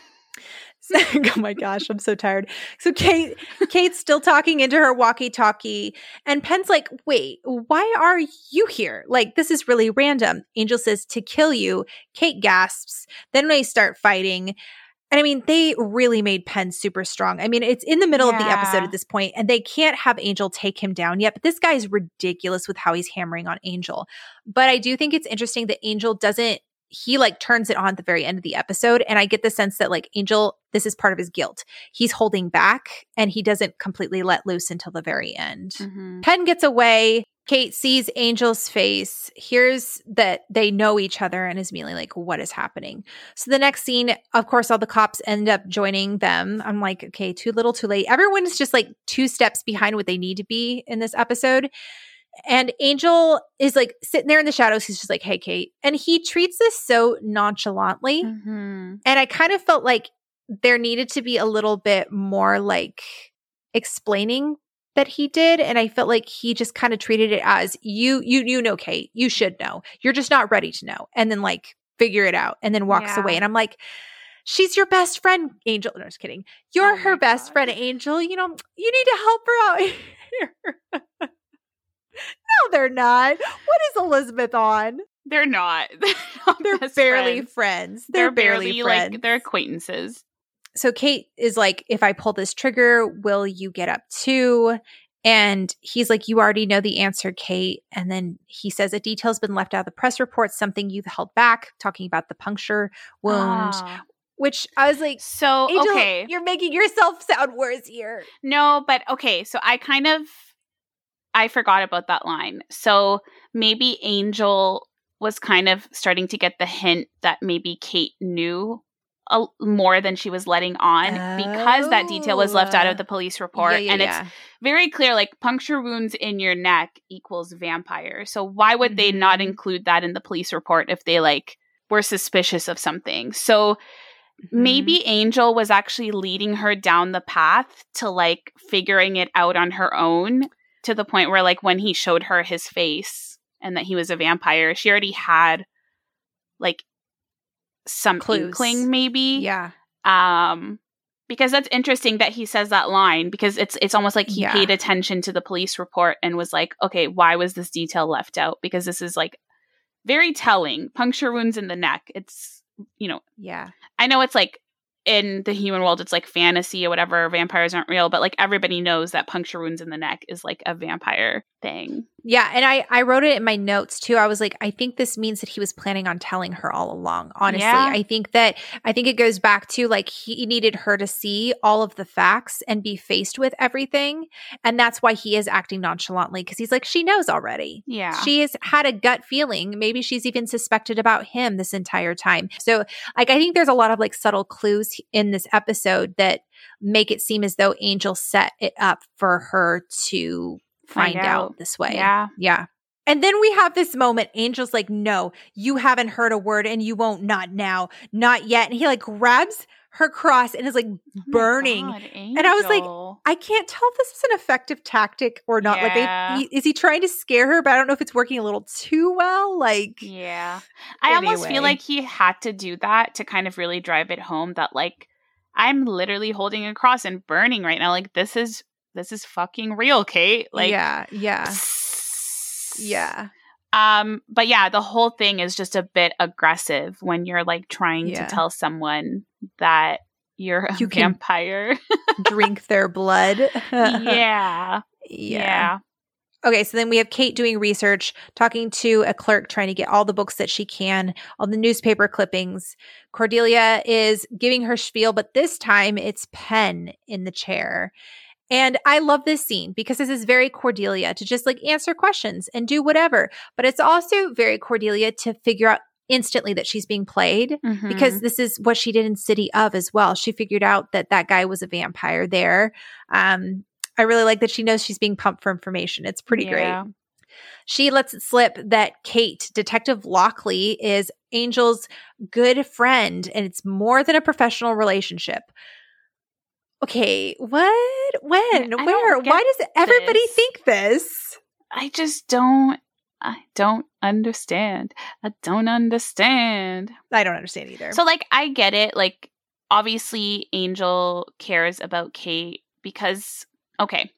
Oh my gosh, I'm so tired. So Kate, Kate's still talking into her walkie-talkie, and Penn's like, "Wait, why are you here? Like, this is really random." Angel says, "To kill you." Kate gasps. Then they start fighting, and I mean, they really made Penn super strong. I mean, it's in the middle of the episode Yeah. at this point, and they can't have Angel take him down yet. But this guy is ridiculous with how he's hammering on Angel. But I do think it's interesting that Angel doesn't. He like turns it on at the very end of the episode. And I get the sense that like Angel, this is part of his guilt. He's holding back and he doesn't completely let loose until the very end. Mhm. Penn gets away. Kate sees Angel's face, hears that they know each other, and is immediately like, what is happening? So the next scene, of course, all the cops end up joining them. I'm like, okay, too little, too late. Everyone is just like two steps behind what they need to be in this episode. And Angel is like sitting there in the shadows. He's just like, hey, Kate. And he treats this so nonchalantly. Mhm. And I kind of felt like there needed to be a little bit more like explaining that he did. And I felt like he just kind of treated it as you, you, you know, Kate, you should know. You're just not ready to know. And then like figure it out and then walks Yeah. away. And I'm like, she's your best friend, Angel. No, just kidding. You're Oh her my best God. friend, Angel. You know, you need to help her out here. No, they're not. What is Elizabeth on? They're not. They're, not They're best barely friends. friends. They're, They're, barely, barely, friends. like they're acquaintances. So Kate is like, if I pull this trigger, will you get up too? And he's like, you already know the answer, Kate. And then he says a detail's been left out of the press report, something you've held back, talking about the puncture wound, Ah. which I was like, So Angel, okay, you're making yourself sound worse here. no, but okay. So I kind of I forgot about that line. So maybe Angel was kind of starting to get the hint that maybe Kate knew a, more than she was letting on because that detail was left out of the police report. Yeah, yeah, and yeah. it's very clear, like puncture wounds in your neck equals vampire. So why would they Mhm. not include that in the police report if they like were suspicious of something? So Mm-hmm. maybe Angel was actually leading her down the path to like figuring it out on her own. to the point where like when he showed her his face and that he was a vampire, she already had like some Clues. inkling maybe. Yeah. Um, because that's interesting that he says that line, because it's it's almost like he Yeah. paid attention to the police report and was like, okay, why was this detail left out? Because this is like very telling. Puncture wounds in the neck. It's, you know, Yeah. I know it's like in the human world, it's like fantasy or whatever. Vampires aren't real, but like everybody knows that puncture wounds in the neck is like a vampire thing. Yeah, and I, I wrote it in my notes too. I was like, I think this means that he was planning on telling her all along. Honestly, Yeah. I think that I think it goes back to like he needed her to see all of the facts and be faced with everything, and that's why he is acting nonchalantly, because he's like, she knows already. Yeah. She has had a gut feeling. Maybe she's even suspected about him this entire time. So, like, I think there's a lot of like subtle clues in this episode that make it seem as though Angel set it up for her to find, Find out. out. this way. Yeah. Yeah. And then we have this moment. Angel's like, no, you haven't heard a word and you won't, not now, not yet. And he like grabs her cross and is like Oh my burning. God, And I was like, Angel. I can't tell if this is an effective tactic or not. Yeah. Like, they, is he trying to scare her? But I don't know if it's working a little too well. Like, Yeah. I almost feel Anyway. like he had to do that to kind of really drive it home that like I'm literally holding a cross and burning right now. Like this is this is fucking real, Kate. Like yeah, yeah, yeah. Um, but yeah, the whole thing is just a bit aggressive when you're like trying Yeah. to tell someone that you're a You can- vampire. Drink their blood. yeah. yeah. Yeah. Okay, so then we have Kate doing research, talking to a clerk, trying to get all the books that she can, all the newspaper clippings. Cordelia is giving her spiel, but this time it's Penn in the chair. And I love this scene because this is very Cordelia to just like answer questions and do whatever. But it's also very Cordelia to figure out instantly that she's being played, Mhm. because this is what she did in City of as well. She figured out that that guy was a vampire there. Um, I really like that she knows she's being pumped for information. It's pretty Yeah. great. She lets it slip that Kate, Detective Lockley, is Angel's good friend, and it's more than a professional relationship. Okay, what? When? I don't Where? get Why does everybody this. think this? I just don't I don't understand. I don't understand. I don't understand either. So like I get it. Like obviously Angel cares about Kate because okay.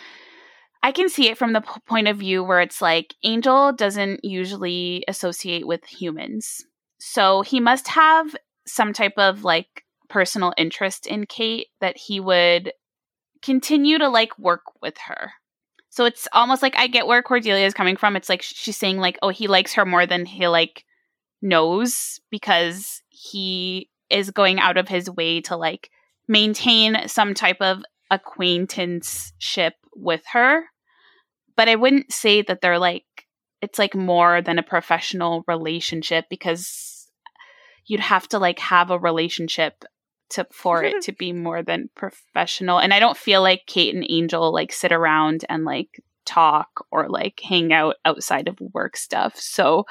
I can see it from the p- point of view where it's like Angel doesn't usually associate with humans. So he must have some type of like personal interest in Kate that he would continue to like work with her. So it's almost like I get where Cordelia is coming from. It's like she's saying like, oh, he likes her more than he like knows because he is going out of his way to like maintain some type of acquaintanceship with her. But I wouldn't say that they're like, it's like more than a professional relationship because you'd have to like have a relationship to for it to be more than professional. And I don't feel like Kate and Angel like sit around and like talk or like hang out outside of work stuff. So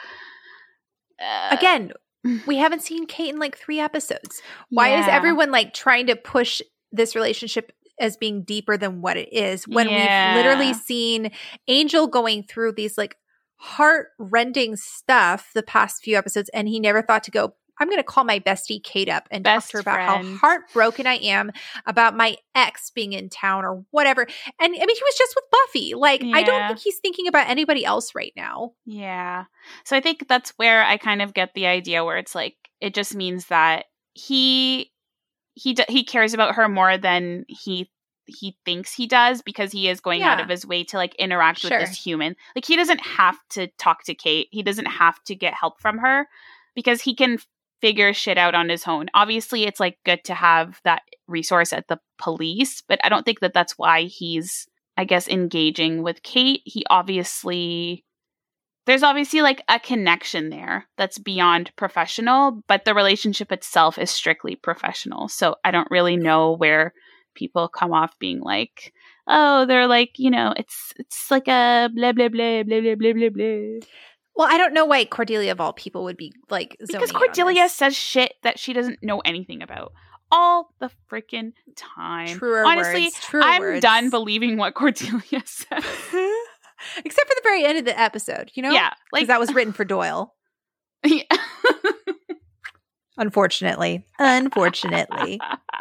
uh, Again, we haven't seen Kate in like three episodes. Why is yeah. everyone like trying to push this relationship as being deeper than what it is when Yeah. we've literally seen Angel going through these like heart-rending stuff the past few episodes, and he never thought to go, I'm going to call my bestie Kate up and Best talk to her about how friend. heartbroken I am about my ex being in town or whatever. And I mean, he was just with Buffy. Like, I don't Yeah. think he's thinking about anybody else right now. Yeah. So I think that's where I kind of get the idea where it's like it just means that he he d- he cares about her more than he he thinks he does because he is going out Yeah. of his way to like interact Sure. with this human. Like he doesn't have to talk to Kate. He doesn't have to get help from her because he can figure shit out on his own. Obviously, it's like good to have that resource at the police, but I don't think that that's why he's, I guess, engaging with Kate. He obviously, there's obviously like a connection there that's beyond professional, but the relationship itself is strictly professional. So I don't really know where people come off being like, oh, they're like, you know, it's it's like a blah blah blah blah blah blah blah blah. Well, I don't know why Cordelia of all people would be like zoning Because in on Cordelia this. says shit that she doesn't know anything about. all the freaking time. Truer Honestly, words. Truer I'm words. done believing what Cordelia said. Except for the very end of the episode, you know? Yeah. Like that was written for Doyle. Yeah. Unfortunately. Unfortunately.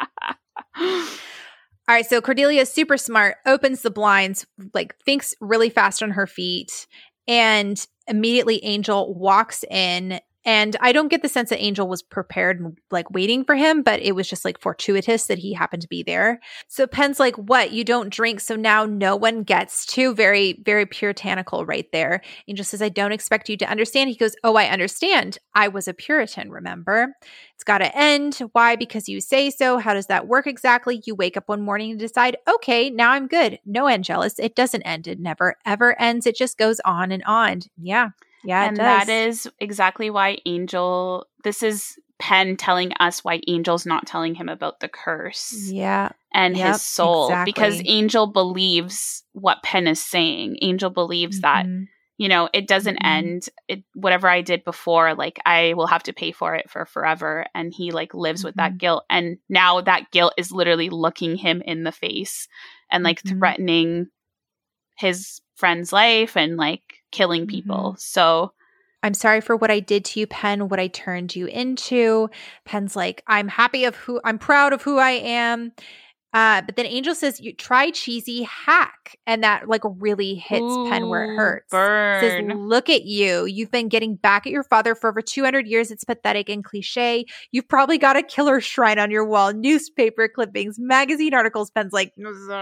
All right, so Cordelia is super smart, opens the blinds, like thinks really fast on her feet, and immediately Angel walks in. And I don't get the sense that Angel was prepared and like waiting for him, but it was just like fortuitous that he happened to be there. So Penn's like, what? You don't drink, so now no one gets to. Very, very puritanical right there. Angel says, I don't expect you to understand. He goes, oh, I understand. I was a Puritan, remember? It's got to end. Why? Because you say so. How does that work exactly? You wake up one morning and decide, okay, now I'm good. No, Angelus, it doesn't end. It never, ever ends. It just goes on and on. Yeah. Yeah, and it does. that is exactly why Angel, this is Penn telling us why Angel's not telling him about the curse. Yeah. And Yep, his soul. exactly. Because Angel believes what Penn is saying. Angel believes that, Mhm. you know, it doesn't Mhm. end. It, whatever I did before, like, I will have to pay for it for forever. And he, like, lives with that Mhm. guilt. And now that guilt is literally looking him in the face and, like, Mhm. threatening his friend's life and, like, killing people. Mhm. So I'm sorry for what I did to you, Penn, what I turned you into. Penn's like, I'm happy of who, I'm proud of who I am. Uh, but then Angel says, you try cheesy hack. And that like really hits ooh, Penn where it hurts. burn. Says, look at you. You've been getting back at your father for over two hundred years. It's pathetic and cliche. You've probably got a killer shrine on your wall, newspaper clippings, magazine articles. Penn's like,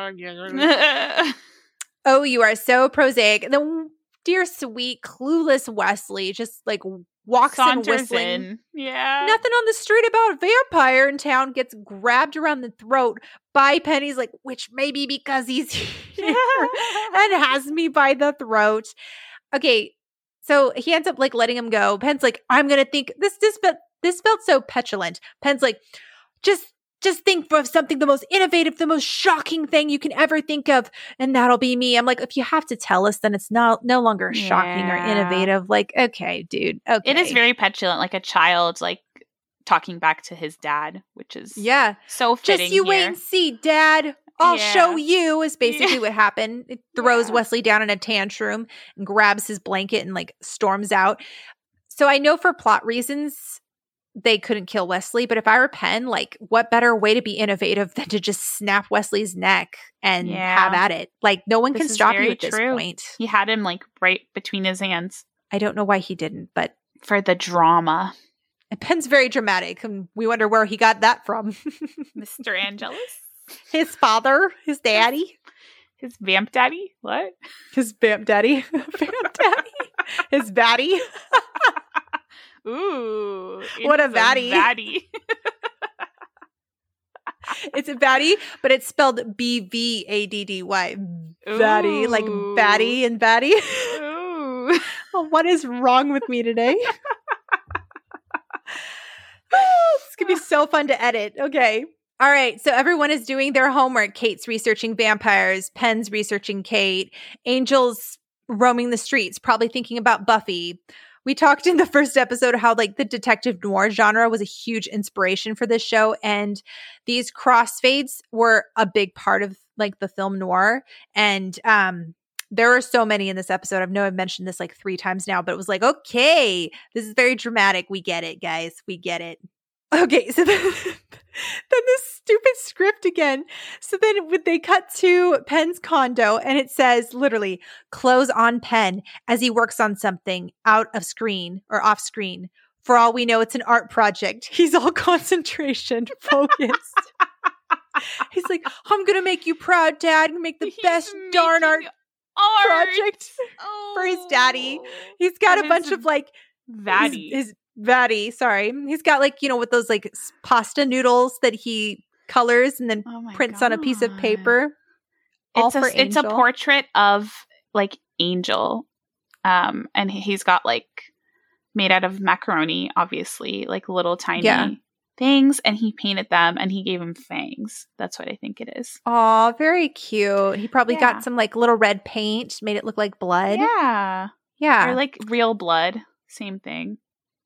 oh, you are so prosaic. And then dear sweet, clueless Wesley just like walks in Saunters whistling. in. Yeah. Nothing on the street about a vampire in town, gets grabbed around the throat by Penny's like, which may be because he's here and has me by the throat. Okay, so he ends up like letting him go. Penn's like, I'm gonna think this this felt this felt so petulant. Penn's like, just just think of something the most innovative, the most shocking thing you can ever think of, and that'll be me. I'm like, if you have to tell us, then it's not no longer shocking or Yeah. innovative. Like, okay, dude. Okay. It is very petulant, like a child, like talking back to his dad, which is yeah. so fitting. Just you here. wait and see, Dad. I'll Yeah. show you is basically Yeah. what happened. It throws Yeah. Wesley down in a tantrum and grabs his blanket and like storms out. So I know for plot reasons they couldn't kill Wesley, but if I were Penn, like what better way to be innovative than to just snap Wesley's neck and Yeah. have at it? Like no one This can is stop you very at this true. point. He had him like right between his hands I don't know why he didn't, but for the drama. and Penn's very dramatic, and we wonder where he got that from. Mister Angelus? His father, his daddy. His vamp daddy? What? His vamp daddy. Vamp daddy. His baddie. Ooh. What a it is baddie. baddie. It's a baddie, but it's spelled B V A D D Y. Baddie. Like Ooh. baddie and baddie. Ooh. Oh, what is wrong with me today? Oh, this could be so fun to edit. Okay. All right. So everyone is doing their homework. Kate's researching vampires. Penn's researching Kate. Angel's roaming the streets, probably thinking about Buffy. We talked in the first episode how like the detective noir genre was a huge inspiration for this show. And these crossfades were a big part of like the film noir. And um, there are so many in this episode. I know I've mentioned this like three times now, but it was like, okay, this is very dramatic. We get it, guys. We get it. Okay, so then, then this stupid script again. So then would they cut to Penn's condo and it says literally close on Penn as he works on something out of screen or off screen. For all we know, it's an art project. He's all concentration focused. He's like, I'm going to make you proud, Dad. and Make the He's best darn art making art project for his daddy. Oh. He's got For a bunch his of like Vaddy. His, his Vaddy, sorry. He's got like, you know, with those like s- pasta noodles that he colors and then Oh my prints on a piece of God. paper. All It's a for it's a Angel. portrait of like Angel, um, and he- he's got like made out of macaroni, obviously, like little tiny Yeah. things, and he painted them, and he gave him fangs. That's what I think it is. Aw, very cute. He probably Yeah. got some like little red paint, made it look like blood. Yeah, Yeah. or like real blood, same thing.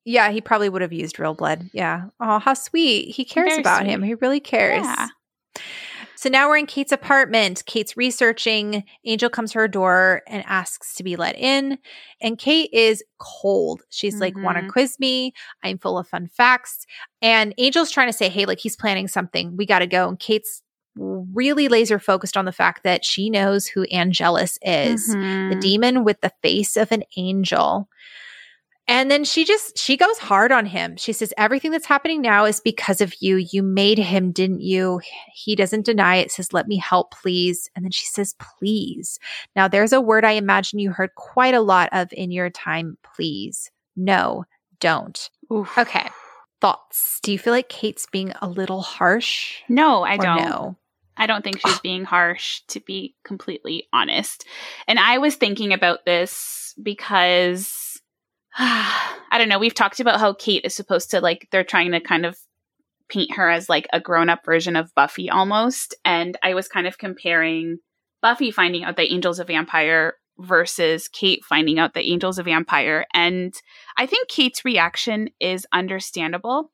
Yeah, he probably would have used real blood. Yeah. Oh, how sweet. He cares Very about sweet. him. He really cares. Yeah. So now we're in Kate's apartment. Kate's researching. Angel comes to her door and asks to be let in. And Kate is cold. She's like, want to Mhm. quiz me? I'm full of fun facts. And Angel's trying to say, hey, like he's planning something. We got to go. And Kate's really laser focused on the fact that she knows who Angelus is, the Mhm. demon with the face of an angel. And then she just, she goes hard on him. She says, everything that's happening now is because of you. You made him, didn't you? He doesn't deny it, says, let me help, please. And then she says, please. Now, there's a word I imagine you heard quite a lot of in your time, please. No, don't. Oof. Okay. Thoughts? Do you feel like Kate's being a little harsh? No, I Or don't. no? I don't think she's being harsh, to be completely honest. And I was thinking about this because I don't know. We've talked about how Kate is supposed to, like, they're trying to kind of paint her as like a grown-up version of Buffy almost. And I was kind of comparing Buffy finding out that Angel's a vampire versus Kate finding out that Angel's a vampire. And I think Kate's reaction is understandable.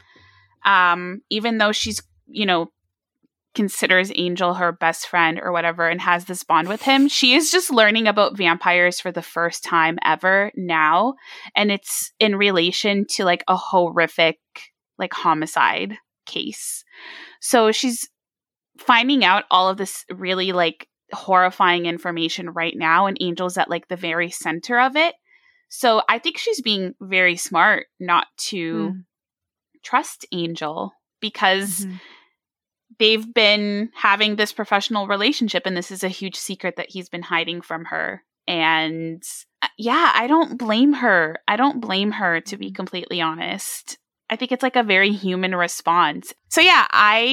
Um, even though she's, you know, considers Angel her best friend or whatever and has this bond with him, she is just learning about vampires for the first time ever now. And it's in relation to like a horrific like homicide case. So she's finding out all of this really like horrifying information right now, and Angel's at like the very center of it. So I think she's being very smart not to Mm. trust Angel because Mhm. they've been having this professional relationship, and this is a huge secret that he's been hiding from her. And uh, yeah, I don't blame her. I don't blame her, to be completely honest. I think it's like a very human response. So yeah,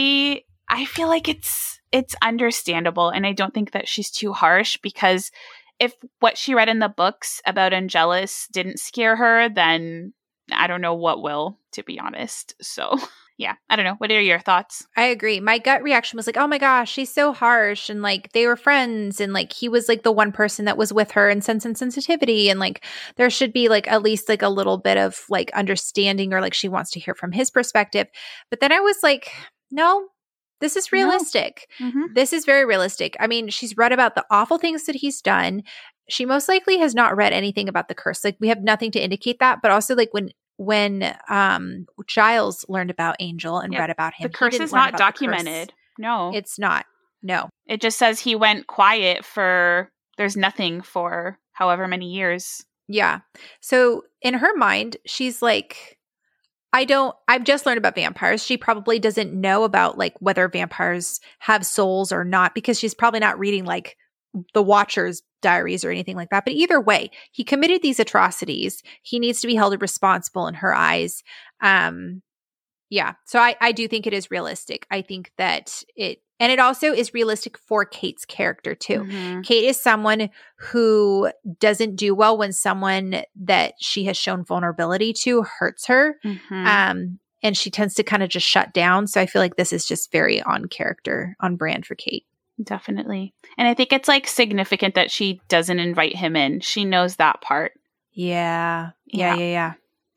I I feel like it's it's understandable, and I don't think that she's too harsh, because if what she read in the books about Angelus didn't scare her, then I don't know what will, to be honest. So yeah, I don't know. What are your thoughts? I agree. My gut reaction was like, oh my gosh, she's so harsh. And like they were friends. And like he was like the one person that was with her in Sense and Sensitivity. And like there should be like at least like a little bit of like understanding, or like she wants to hear from his perspective. But then I was like, no, this is realistic. No. Mm-hmm. This is very realistic. I mean, she's read about the awful things that he's done. She most likely has not read anything about the curse. Like we have nothing to indicate that. But also like when When um, Giles learned about Angel and Yep. read about him, The curse he didn't is learn not about the documented. curse. No. It's not. No. It just says he went quiet for, there's nothing for however many years. Yeah. So in her mind, she's like, I don't, I've just learned about vampires. She probably doesn't know about like whether vampires have souls or not, because she's probably not reading like the Watcher's diaries or anything like that. But either way, he committed these atrocities. He needs to be held responsible in her eyes. Um, yeah. So I, I do think it is realistic. I think that it, and it also is realistic for Kate's character too. Mm-hmm. Kate is someone who doesn't do well when someone that she has shown vulnerability to hurts her. Mm-hmm. Um, and she tends to kind of just shut down. So I feel like this is just very on character, on brand for Kate. Definitely. And I think it's like significant that she doesn't invite him in. She knows that part. Yeah. Yeah. Yeah. Yeah. Yeah.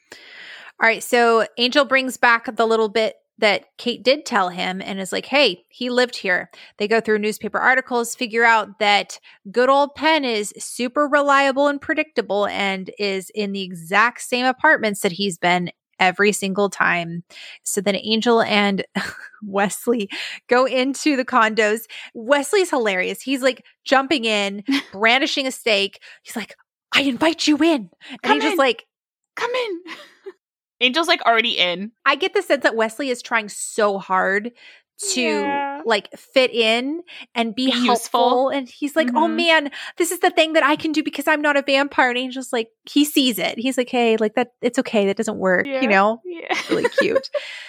All right. So Angel brings back the little bit that Kate did tell him and is like, hey, he lived here. They go through newspaper articles, figure out that good old Penn is super reliable and predictable and is in the exact same apartments that he's been every single time. So then Angel and Wesley go into the condos. Wesley's hilarious. He's like jumping in, brandishing a stake. He's like, I invite you in. And Come he's just in. like, Come in. Angel's like already in. I get the sense that Wesley is trying so hard to Yeah. like fit in and be, Be helpful. useful. And he's like, oh Mhm. man, this is the thing that I can do because I'm not a vampire. And Angel's like, he sees it. He's like, hey, like that, it's okay. That doesn't work, Yeah. you know? Yeah. Really cute.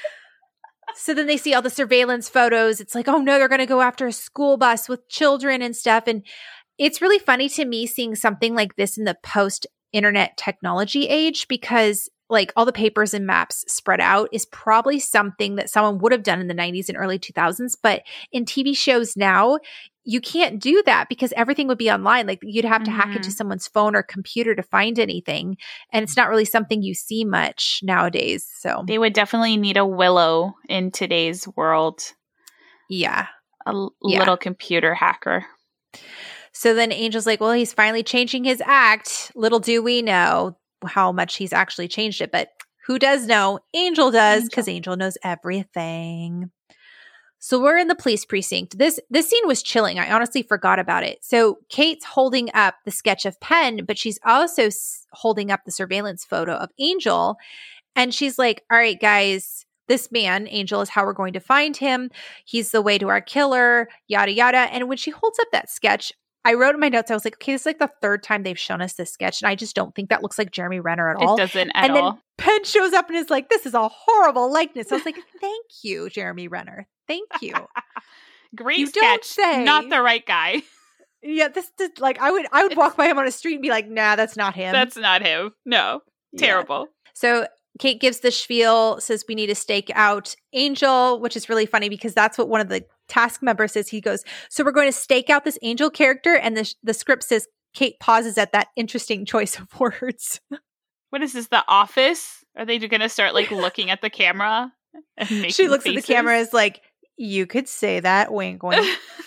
So then they see all the surveillance photos. It's like, oh no, they're going to go after a school bus with children and stuff. And it's really funny to me seeing something like this in the post-internet technology age, because like all the papers and maps spread out is probably something that someone would have done in the nineties and early two thousands. But in T V shows now, you can't do that because everything would be online. Like you'd have to Mhm. hack into someone's phone or computer to find anything. And it's not really something you see much nowadays. So They would definitely need a Willow in today's world. yeah. A l- Yeah. little computer hacker. So then Angel's like, well, he's finally changing his act. Little do we know how much he's actually changed it. But who does know? Angel does, because Angel. Angel knows everything. So we're in the police precinct. This this scene was chilling. I honestly forgot about it. So Kate's holding up the sketch of Penn, but she's also s- holding up the surveillance photo of Angel. And she's like, all right, guys, this man, Angel, is how we're going to find him. He's the way to our killer, yada, yada. And when she holds up that sketch, I wrote in my notes, I was like, okay, this is like the third time they've shown us this sketch. And I just don't think that looks like Jeremy Renner at all. It doesn't at and then all. Penn shows up and is like, this is a horrible likeness. I was like, thank you, Jeremy Renner. Thank you. Great You sketch. don't say. Not the right guy. Yeah, this is like I would I would walk by him on a street and be like, nah, that's not him. That's not him. No. Yeah. Terrible. So Kate gives the spiel, says we need to stake out Angel, which is really funny because that's what one of the task members says. He goes, so we're going to stake out this Angel character. And the, the script says Kate pauses at that interesting choice of words. What is this, The Office? Are they going to start like looking at the camera? And making She looks faces? at the camera is like, you could say that, wink, wink.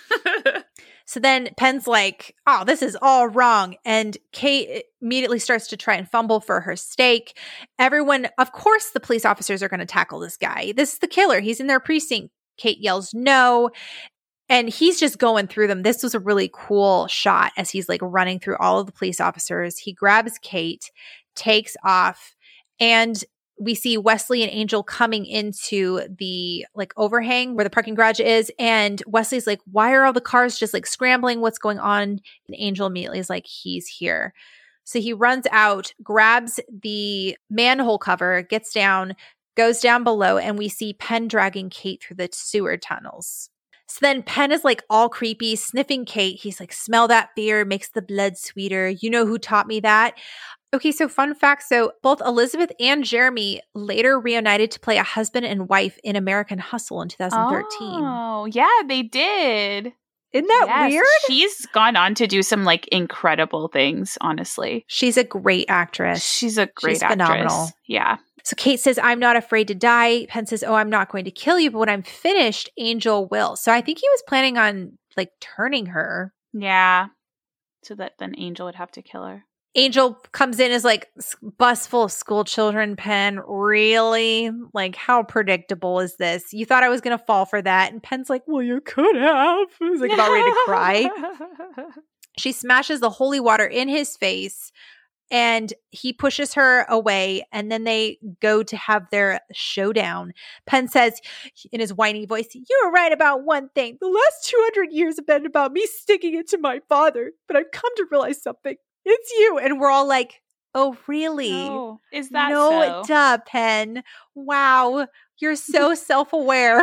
So then Penn's like, oh, this is all wrong. And Kate immediately starts to try and fumble for her stake. Everyone, of course, the police officers are going to tackle this guy. This is the killer. He's in their precinct. Kate yells, no. And he's just going through them. This was a really cool shot as he's like running through all of the police officers. He grabs Kate, takes off, and we see Wesley and Angel coming into the like overhang where the parking garage is. And Wesley's like, why are all the cars just like scrambling? What's going on? And Angel immediately is like, he's here. So he runs out, grabs the manhole cover, gets down, goes down below, and we see Penn dragging Kate through the sewer tunnels. So then Penn is like all creepy, sniffing Kate. He's like, smell that beer, makes the blood sweeter. You know who taught me that? Okay, so fun fact. So both Elizabeth and Jeremy later reunited to play a husband and wife in American Hustle in two thousand thirteen. Oh, yeah, they did. Isn't that Yes, weird? She's gone on to do some like incredible things, honestly. She's a great actress. She's a great She's actress. phenomenal. Yeah. So Kate says, I'm not afraid to die. Penn says, oh, I'm not going to kill you, but when I'm finished, Angel will. So I think he was planning on like turning her. Yeah. So that then Angel would have to kill her. Angel comes in as like bus full of school children. Penn, really? Like, how predictable is this? You thought I was going to fall for that. And Penn's like, well, you could have. He's like about ready to cry. She smashes the holy water in his face and he pushes her away. And then they go to have their showdown. Penn says in his whiny voice, you were right about one thing. The last two hundred years have been about me sticking it to my father. But I've come to realize something. It's you. And we're all like, oh, really? Oh, is that no, so? duh, Penn. Wow. You're so self-aware.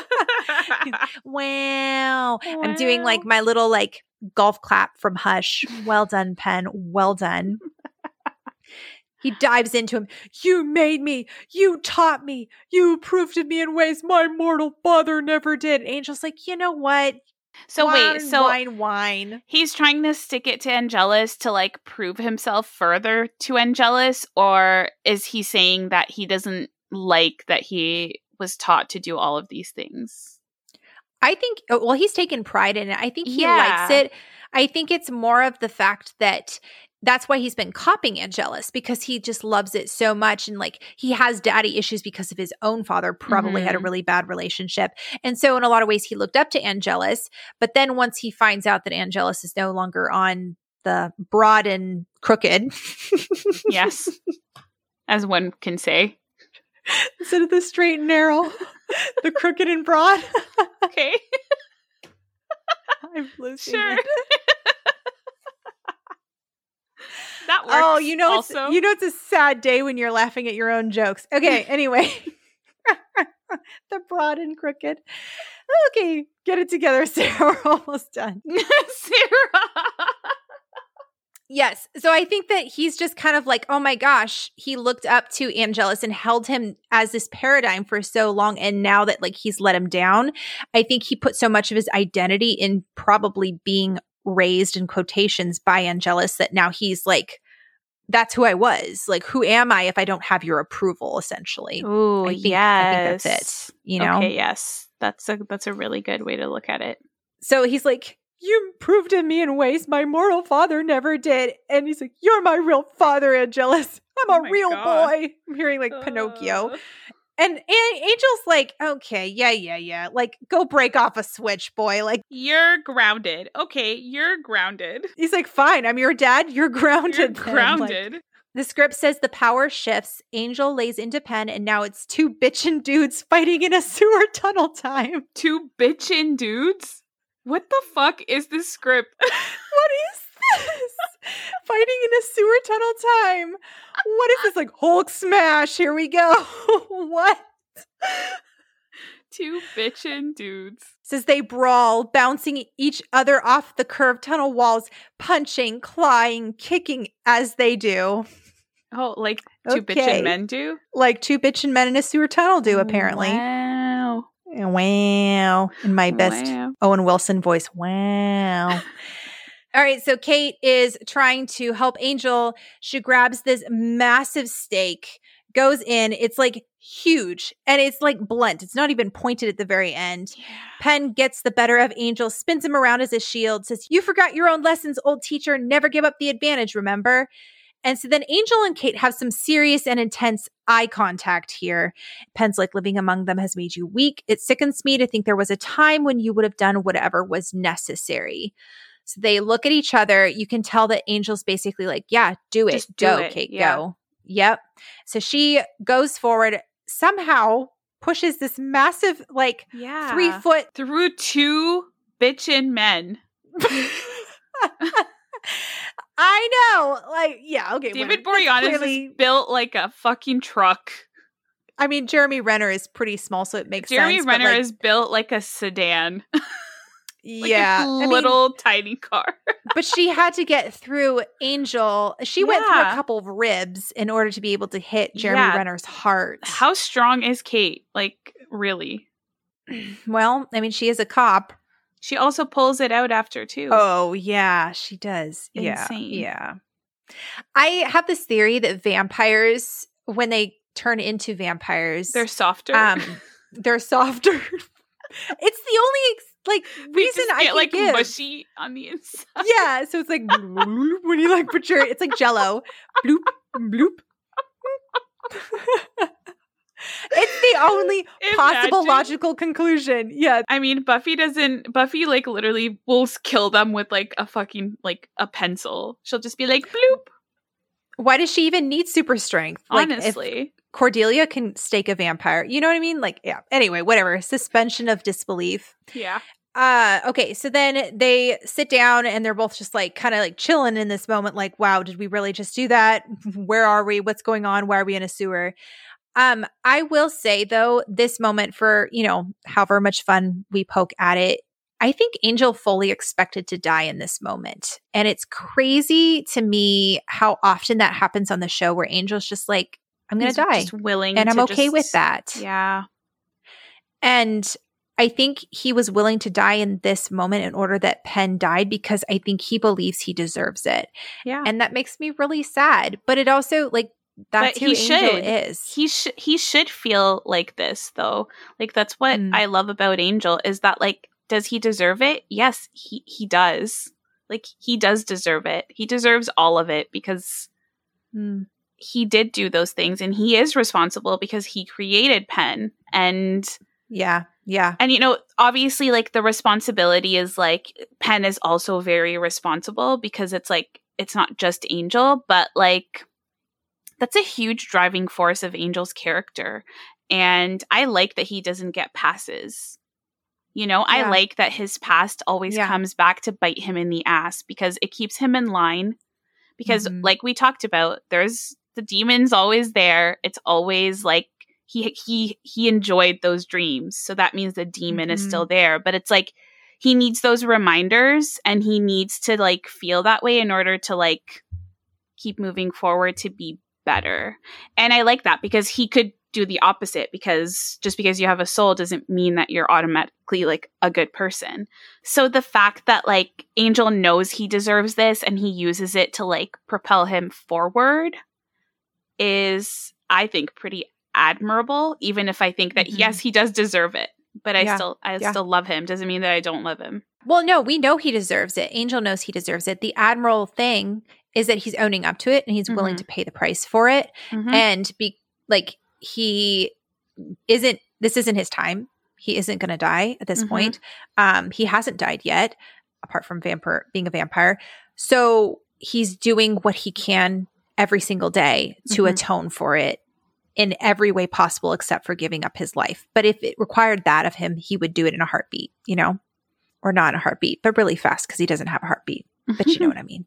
wow. wow. I'm doing like my little like golf clap from Hush. Well done, Penn. Well done. He dives into him. You made me. You taught me. You approved of me in ways my mortal father never did. Angel's like, you know what? So wine, wait, so wine, wine. He's trying to stick it to Angelus to like prove himself further to Angelus, or is he saying that he doesn't like that he was taught to do all of these things? I think, well, he's taken pride in it. I think he Yeah. likes it. I think it's more of the fact that that's why he's been copying Angelus, because he just loves it so much. And like he has daddy issues because of his own father probably Mhm. had a really bad relationship. And so in a lot of ways he looked up to Angelus. But then once he finds out that Angelus is no longer on the broad and crooked. Yes. As one can say. Instead of the straight and narrow, the crooked and broad. Okay. I'm losing Sure. it. That works. Oh, you know, also. it's, you know, it's a sad day when you're laughing at your own jokes. Okay, anyway, the broad and crooked. Okay, get it together, Sarah. We're almost done. Sarah. Yes. So I think that he's just kind of like, oh my gosh, he looked up to Angelus and held him as this paradigm for so long. And now that like he's let him down, I think he put so much of his identity in probably being raised in quotations by Angelus that now he's like, that's who I was. Like, who am I if I don't have your approval, essentially? Ooh, I think, yes. I think that's it. You know? Okay, yes. That's a, that's a really good way to look at it. So he's like, you proved in me in ways my mortal father never did. And he's like, you're my real father, Angelus. I'm a Oh real God. boy. I'm hearing like uh. Pinocchio. And, and Angel's like, okay, yeah, yeah, yeah. Like, go break off a switch, boy. Like, you're grounded. Okay, you're grounded. He's like, fine, I'm your dad. You're grounded. You're grounded. Like, the script says the power shifts. Angel lays into Penn, and now it's two bitchin' dudes fighting in a sewer tunnel time. Two bitchin' dudes? What the fuck is this script? What is this? Fighting in a sewer tunnel time. What is this? Like Hulk smash. Here we go. What? Two bitchin' dudes. Says they brawl, bouncing each other off the curved tunnel walls, punching, clawing, kicking as they do. Oh, like two okay. bitchin' men do? Like two bitchin' men in a sewer tunnel do, apparently. Wow. Wow. In my best Wow. Owen Wilson voice. Wow. All right. So Kate is trying to help Angel. She grabs this massive stake, goes in. It's like huge and it's like blunt. It's not even pointed at the very end. Yeah. Penn gets the better of Angel, spins him around as a shield, says, you forgot your own lessons, old teacher. Never give up the advantage, remember? And so then Angel and Kate have some serious and intense eye contact here. Penn's like, living among them has made you weak. It sickens me to think there was a time when you would have done whatever was necessary. So they look at each other. You can tell that Angel's basically like, yeah, do it. Just do go, it. Kate, Yeah. go. Yep. So she goes forward, somehow pushes this massive, like, Yeah. three foot through two bitchin' men. I know. Like, yeah, okay. David whatever. Boreanaz Clearly- is built like a fucking truck. I mean, Jeremy Renner is pretty small, so it makes Jeremy sense. Renner but, like, is built like a sedan. Like yeah, a I mean, little tiny car. but she had to get through Angel. She went through a Yeah. couple of ribs in order to be able to hit Jeremy Yeah. Renner's heart. How strong is Kate? Like, really? Well, I mean, she is a cop. She also pulls it out after, too. Oh, yeah, she does. Insane. Yeah, yeah. I have this theory that vampires, when they turn into vampires, They're softer. um, they're softer. It's the only like They reason just I get can like give. mushy on the inside. Yeah, so it's like when you like put your, it's like Jello, bloop, bloop. It's the only possible Imagine. logical conclusion. Yeah, I mean, Buffy doesn't. Buffy like literally will kill them with like a fucking like a pencil. She'll just be like bloop. why does she even need super strength? Like, if Honestly, Cordelia can stake a vampire. You know what I mean? Like, yeah. Anyway, whatever. Suspension of disbelief. yeah. Uh, okay, so then they sit down and they're both just like kind of like chilling in this moment, like, wow, did we really just do that? Where are we? What's going on? Why are we in a sewer? Um, I will say though, this moment, for, you know, however much fun we poke at it, I think Angel fully expected to die in this moment. And it's crazy to me how often that happens on the show, where Angel's just like, I'm going to die. Just willing, And I'm to okay just- with that. Yeah. And I think he was willing to die in this moment in order that Penn died, because I think he believes he deserves it. Yeah. And that makes me really sad. But it also, like, that's But who he Angel should. is. He should he should feel like this though. Like that's what Mm. I love about Angel, is that like, does he deserve it? Yes, he he does. Like he does deserve it. He deserves all of it, because Mm. he did do those things, and he is responsible because he created Penn. And Yeah. Yeah. and you know, obviously like the responsibility is like Penn is also very responsible, because it's like it's not just Angel, but like that's a huge driving force of Angel's character. And I like that he doesn't get passes. You know, Yeah. I like that his past always Yeah. comes back to bite him in the ass, because it keeps him in line. Because Mhm. like we talked about, there's the demon's always there. It's always like he he he enjoyed those dreams. So that means the demon is Mhm. still there. But it's like he needs those reminders, and he needs to like feel that way in order to like keep moving forward to be better. And I like that because he could do the opposite, because just because you have a soul doesn't mean that you're automatically like a good person. So the fact that like Angel knows he deserves this and he uses it to like propel him forward is, I think, pretty admirable, even if I think that mm-hmm. yes, he does deserve it, but I yeah. still I yeah. still love him. Doesn't mean that I don't love him. Well, no, we know he deserves it. Angel knows he deserves it. The admirable thing is that he's owning up to it and he's mm-hmm. willing to pay the price for it. Mm-hmm. And be like, he isn't, this isn't his time. He isn't going to die at this mm-hmm. point. Um, he hasn't died yet, apart from vampire being a vampire. So he's doing what he can every single day to mm-hmm. atone for it in every way possible, except for giving up his life. But if it required that of him, he would do it in a heartbeat, you know, or not in a heartbeat, but really fast because he doesn't have a heartbeat. But you know what I mean.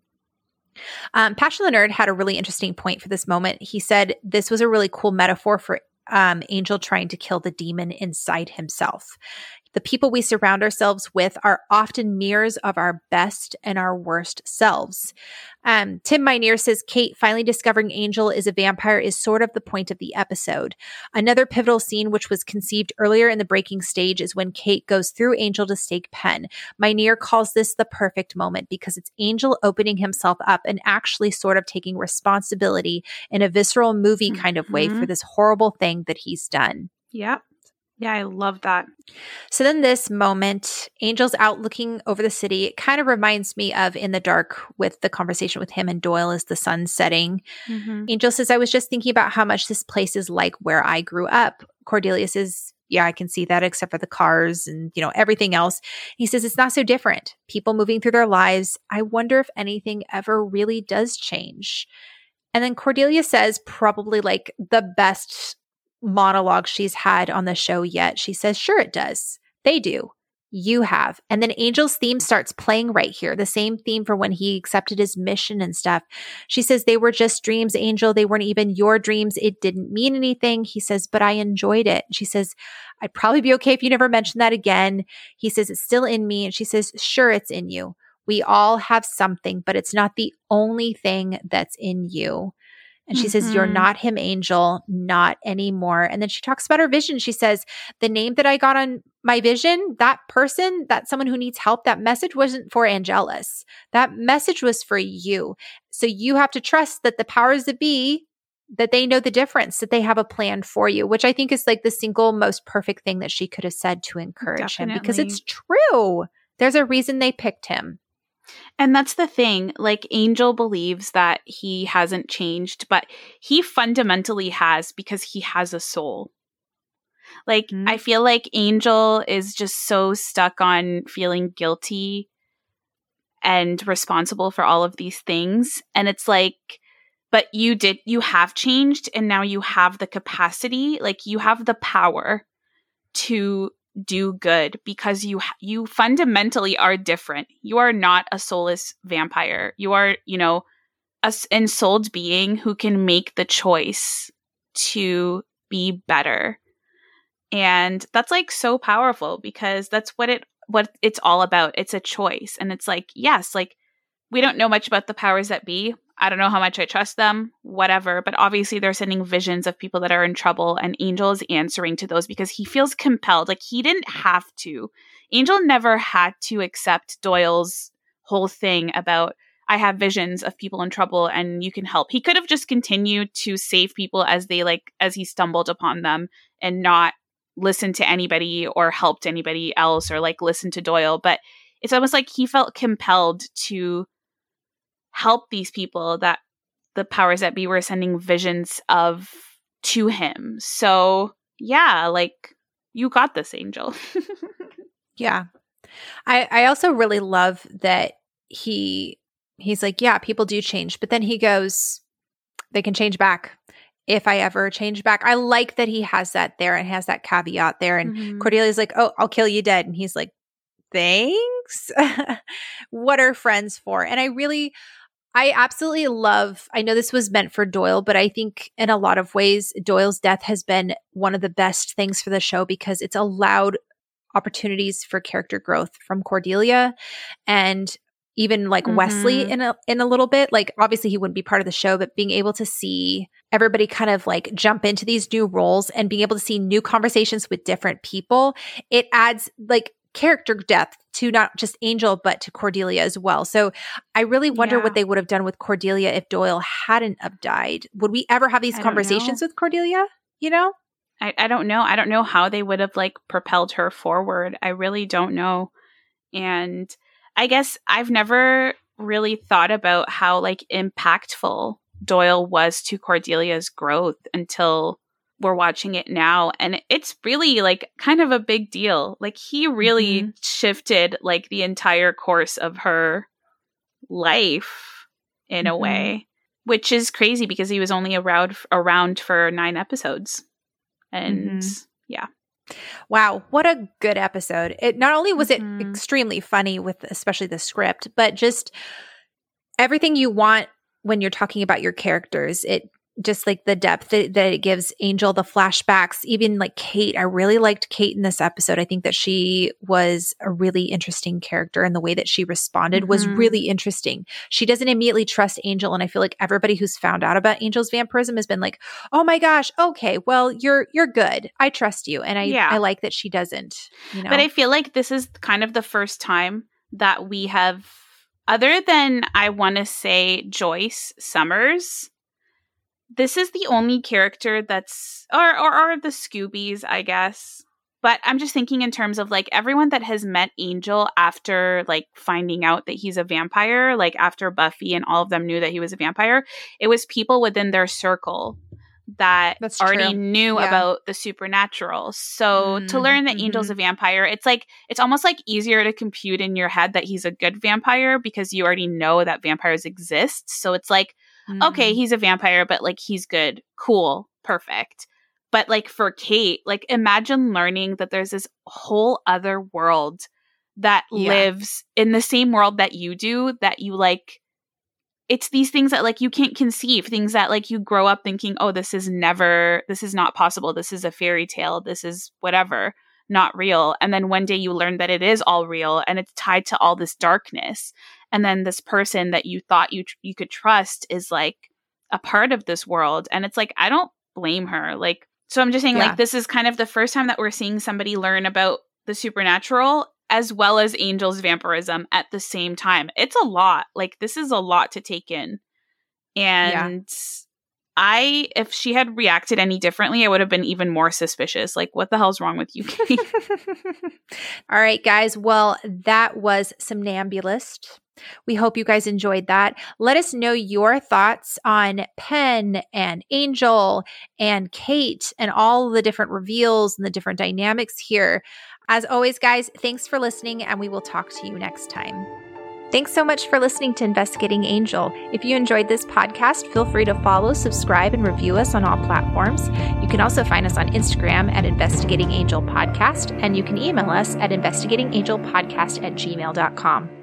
Um, Passion the Nerd had a really interesting point for this moment. He said this was a really cool metaphor for um, Angel trying to kill the demon inside himself. The people we surround ourselves with are often mirrors of our best and our worst selves. Um, Tim Minear says, Kate finally discovering Angel is a vampire is sort of the point of the episode. Another pivotal scene, which was conceived earlier in the breaking stage, is when Kate goes through Angel to stake Penn. Minear calls this the perfect moment because it's Angel opening himself up and actually sort of taking responsibility in a visceral movie kind of way mm-hmm. for this horrible thing that he's done. Yeah. Yeah, I love that. So then this moment, Angel's out looking over the city. It kind of reminds me of In the Dark with the conversation with him and Doyle as the sun's setting. Mm-hmm. Angel says, I was just thinking about how much this place is like where I grew up. Cordelia says, yeah, I can see that except for the cars and, you know, everything else. He says, it's not so different. People moving through their lives. I wonder if anything ever really does change. And then Cordelia says probably like the best monologue she's had on the show yet. She says, sure it does. They do. You have. And then Angel's theme starts playing right here. The same theme for when he accepted his mission and stuff. She says, they were just dreams, Angel. They weren't even your dreams. It didn't mean anything. He says, but I enjoyed it. She says, I'd probably be okay if you never mention that again. He says, it's still in me. And she says, sure, it's in you. We all have something, but it's not the only thing that's in you. And she mm-hmm. says, you're not him, Angel, not anymore. And then she talks about her vision. She says, the name that I got on my vision, that person, that someone who needs help, that message wasn't for Angelus. That message was for you. So you have to trust that the powers that be, that they know the difference, that they have a plan for you, which I think is like the single most perfect thing that she could have said to encourage Definitely. him, because it's true. There's a reason they picked him. And that's the thing, like Angel believes that he hasn't changed, but he fundamentally has, because he has a soul. Like, mm-hmm. I feel like Angel is just so stuck on feeling guilty and responsible for all of these things. And it's like, but you did, you have changed, and now you have the capacity, like you have the power to do good, because you you fundamentally are different. You are not a soulless vampire. You are, you know, a ensouled being who can make the choice to be better. And that's like so powerful, because that's what it what it's all about. It's a choice. And it's like, yes, like we don't know much about the powers that be. I don't know how much I trust them, whatever. But obviously they're sending visions of people that are in trouble, and Angel is answering to those because he feels compelled. Like, he didn't have to. Angel never had to accept Doyle's whole thing about, I have visions of people in trouble and you can help. He could have just continued to save people as they like, as he stumbled upon them, and not listened to anybody or helped anybody else, or like listen to Doyle. But it's almost like he felt compelled to help these people that the powers that be were sending visions of to him. So yeah, like, you got this, Angel. Yeah. I, I also really love that he he's like, yeah, people do change. But then he goes, they can change back if I ever change back. I like that he has that there and has that caveat there. And mm-hmm. Cordelia's like, oh, I'll kill you dead. And he's like, thanks. What are friends for? And I really, I absolutely love, I know this was meant for Doyle, but I think in a lot of ways, Doyle's death has been one of the best things for the show, because it's allowed opportunities for character growth from Cordelia and even like Mhm. Wesley in a in a little bit. Like obviously he wouldn't be part of the show, but being able to see everybody kind of like jump into these new roles and being able to see new conversations with different people, it adds like character depth to not just Angel, but to Cordelia as well. So I really wonder Yeah. what they would have done with Cordelia if Doyle hadn't have died. Would we ever have these I don't conversations know. with Cordelia? You know? I, I don't know. I don't know how they would have like propelled her forward. I really don't know. And I guess I've never really thought about how like impactful Doyle was to Cordelia's growth until we're watching it now. And it's really like kind of a big deal. Like he really Mhm. shifted like the entire course of her life in a Mhm. way, which is crazy because he was only around around for nine episodes. And Mhm. yeah. Wow, what a good episode. It not only was Mhm. it extremely funny with especially the script, but just everything you want when you're talking about your characters. It just like the depth that, that it gives Angel, the flashbacks, even like Kate. I really liked Kate in this episode. I think that she was a really interesting character, and the way that she responded was Mhm. really interesting. She doesn't immediately trust Angel, and I feel like everybody who's found out about Angel's vampirism has been like, "Oh my gosh, okay, well you're you're good. I trust you." And I Yeah. I like that she doesn't. You know, But I feel like this is kind of the first time that we have, other than I want to say Joyce Summers, this is the only character that's, or, or or the Scoobies, I guess. But I'm just thinking in terms of like everyone that has met Angel after like finding out that he's a vampire, like after Buffy and all of them knew that he was a vampire, it was people within their circle that That's already true. knew Yeah. about the supernatural. So to Mm, learn that mhm. Angel's a vampire, it's like it's almost like easier to compute in your head that he's a good vampire because you already know that vampires exist. So it's like, okay, Mm. he's a vampire, but like he's good, cool, perfect. But like for Kate, like imagine learning that there's this whole other world that Yeah. lives in the same world that you do, that you like. It's these things that like you can't conceive, things that like you grow up thinking, oh, this is never, this is not possible. This is a fairy tale. This is whatever, not real. And then one day you learn that it is all real and it's tied to all this darkness. And then this person that you thought you tr- you could trust is like a part of this world. And it's like, I don't blame her. Like, so I'm just saying Yeah. like, this is kind of the first time that we're seeing somebody learn about the supernatural as well as Angel's vampirism at the same time. It's a lot. Like, this is a lot to take in. And I, if she had reacted any differently, I would have been even more suspicious. Like, what the hell's wrong with you, Kate? All right, guys. Well, that was Somnambulist. We hope you guys enjoyed that. Let us know your thoughts on Penn and Angel and Kate and all the different reveals and the different dynamics here. As always, guys, thanks for listening, and we will talk to you next time. Thanks so much for listening to Investigating Angel. If you enjoyed this podcast, feel free to follow, subscribe, and review us on all platforms. You can also find us on Instagram at Investigating Angel Podcast, and you can email us at investigatingangelpodcast at gmail dot com.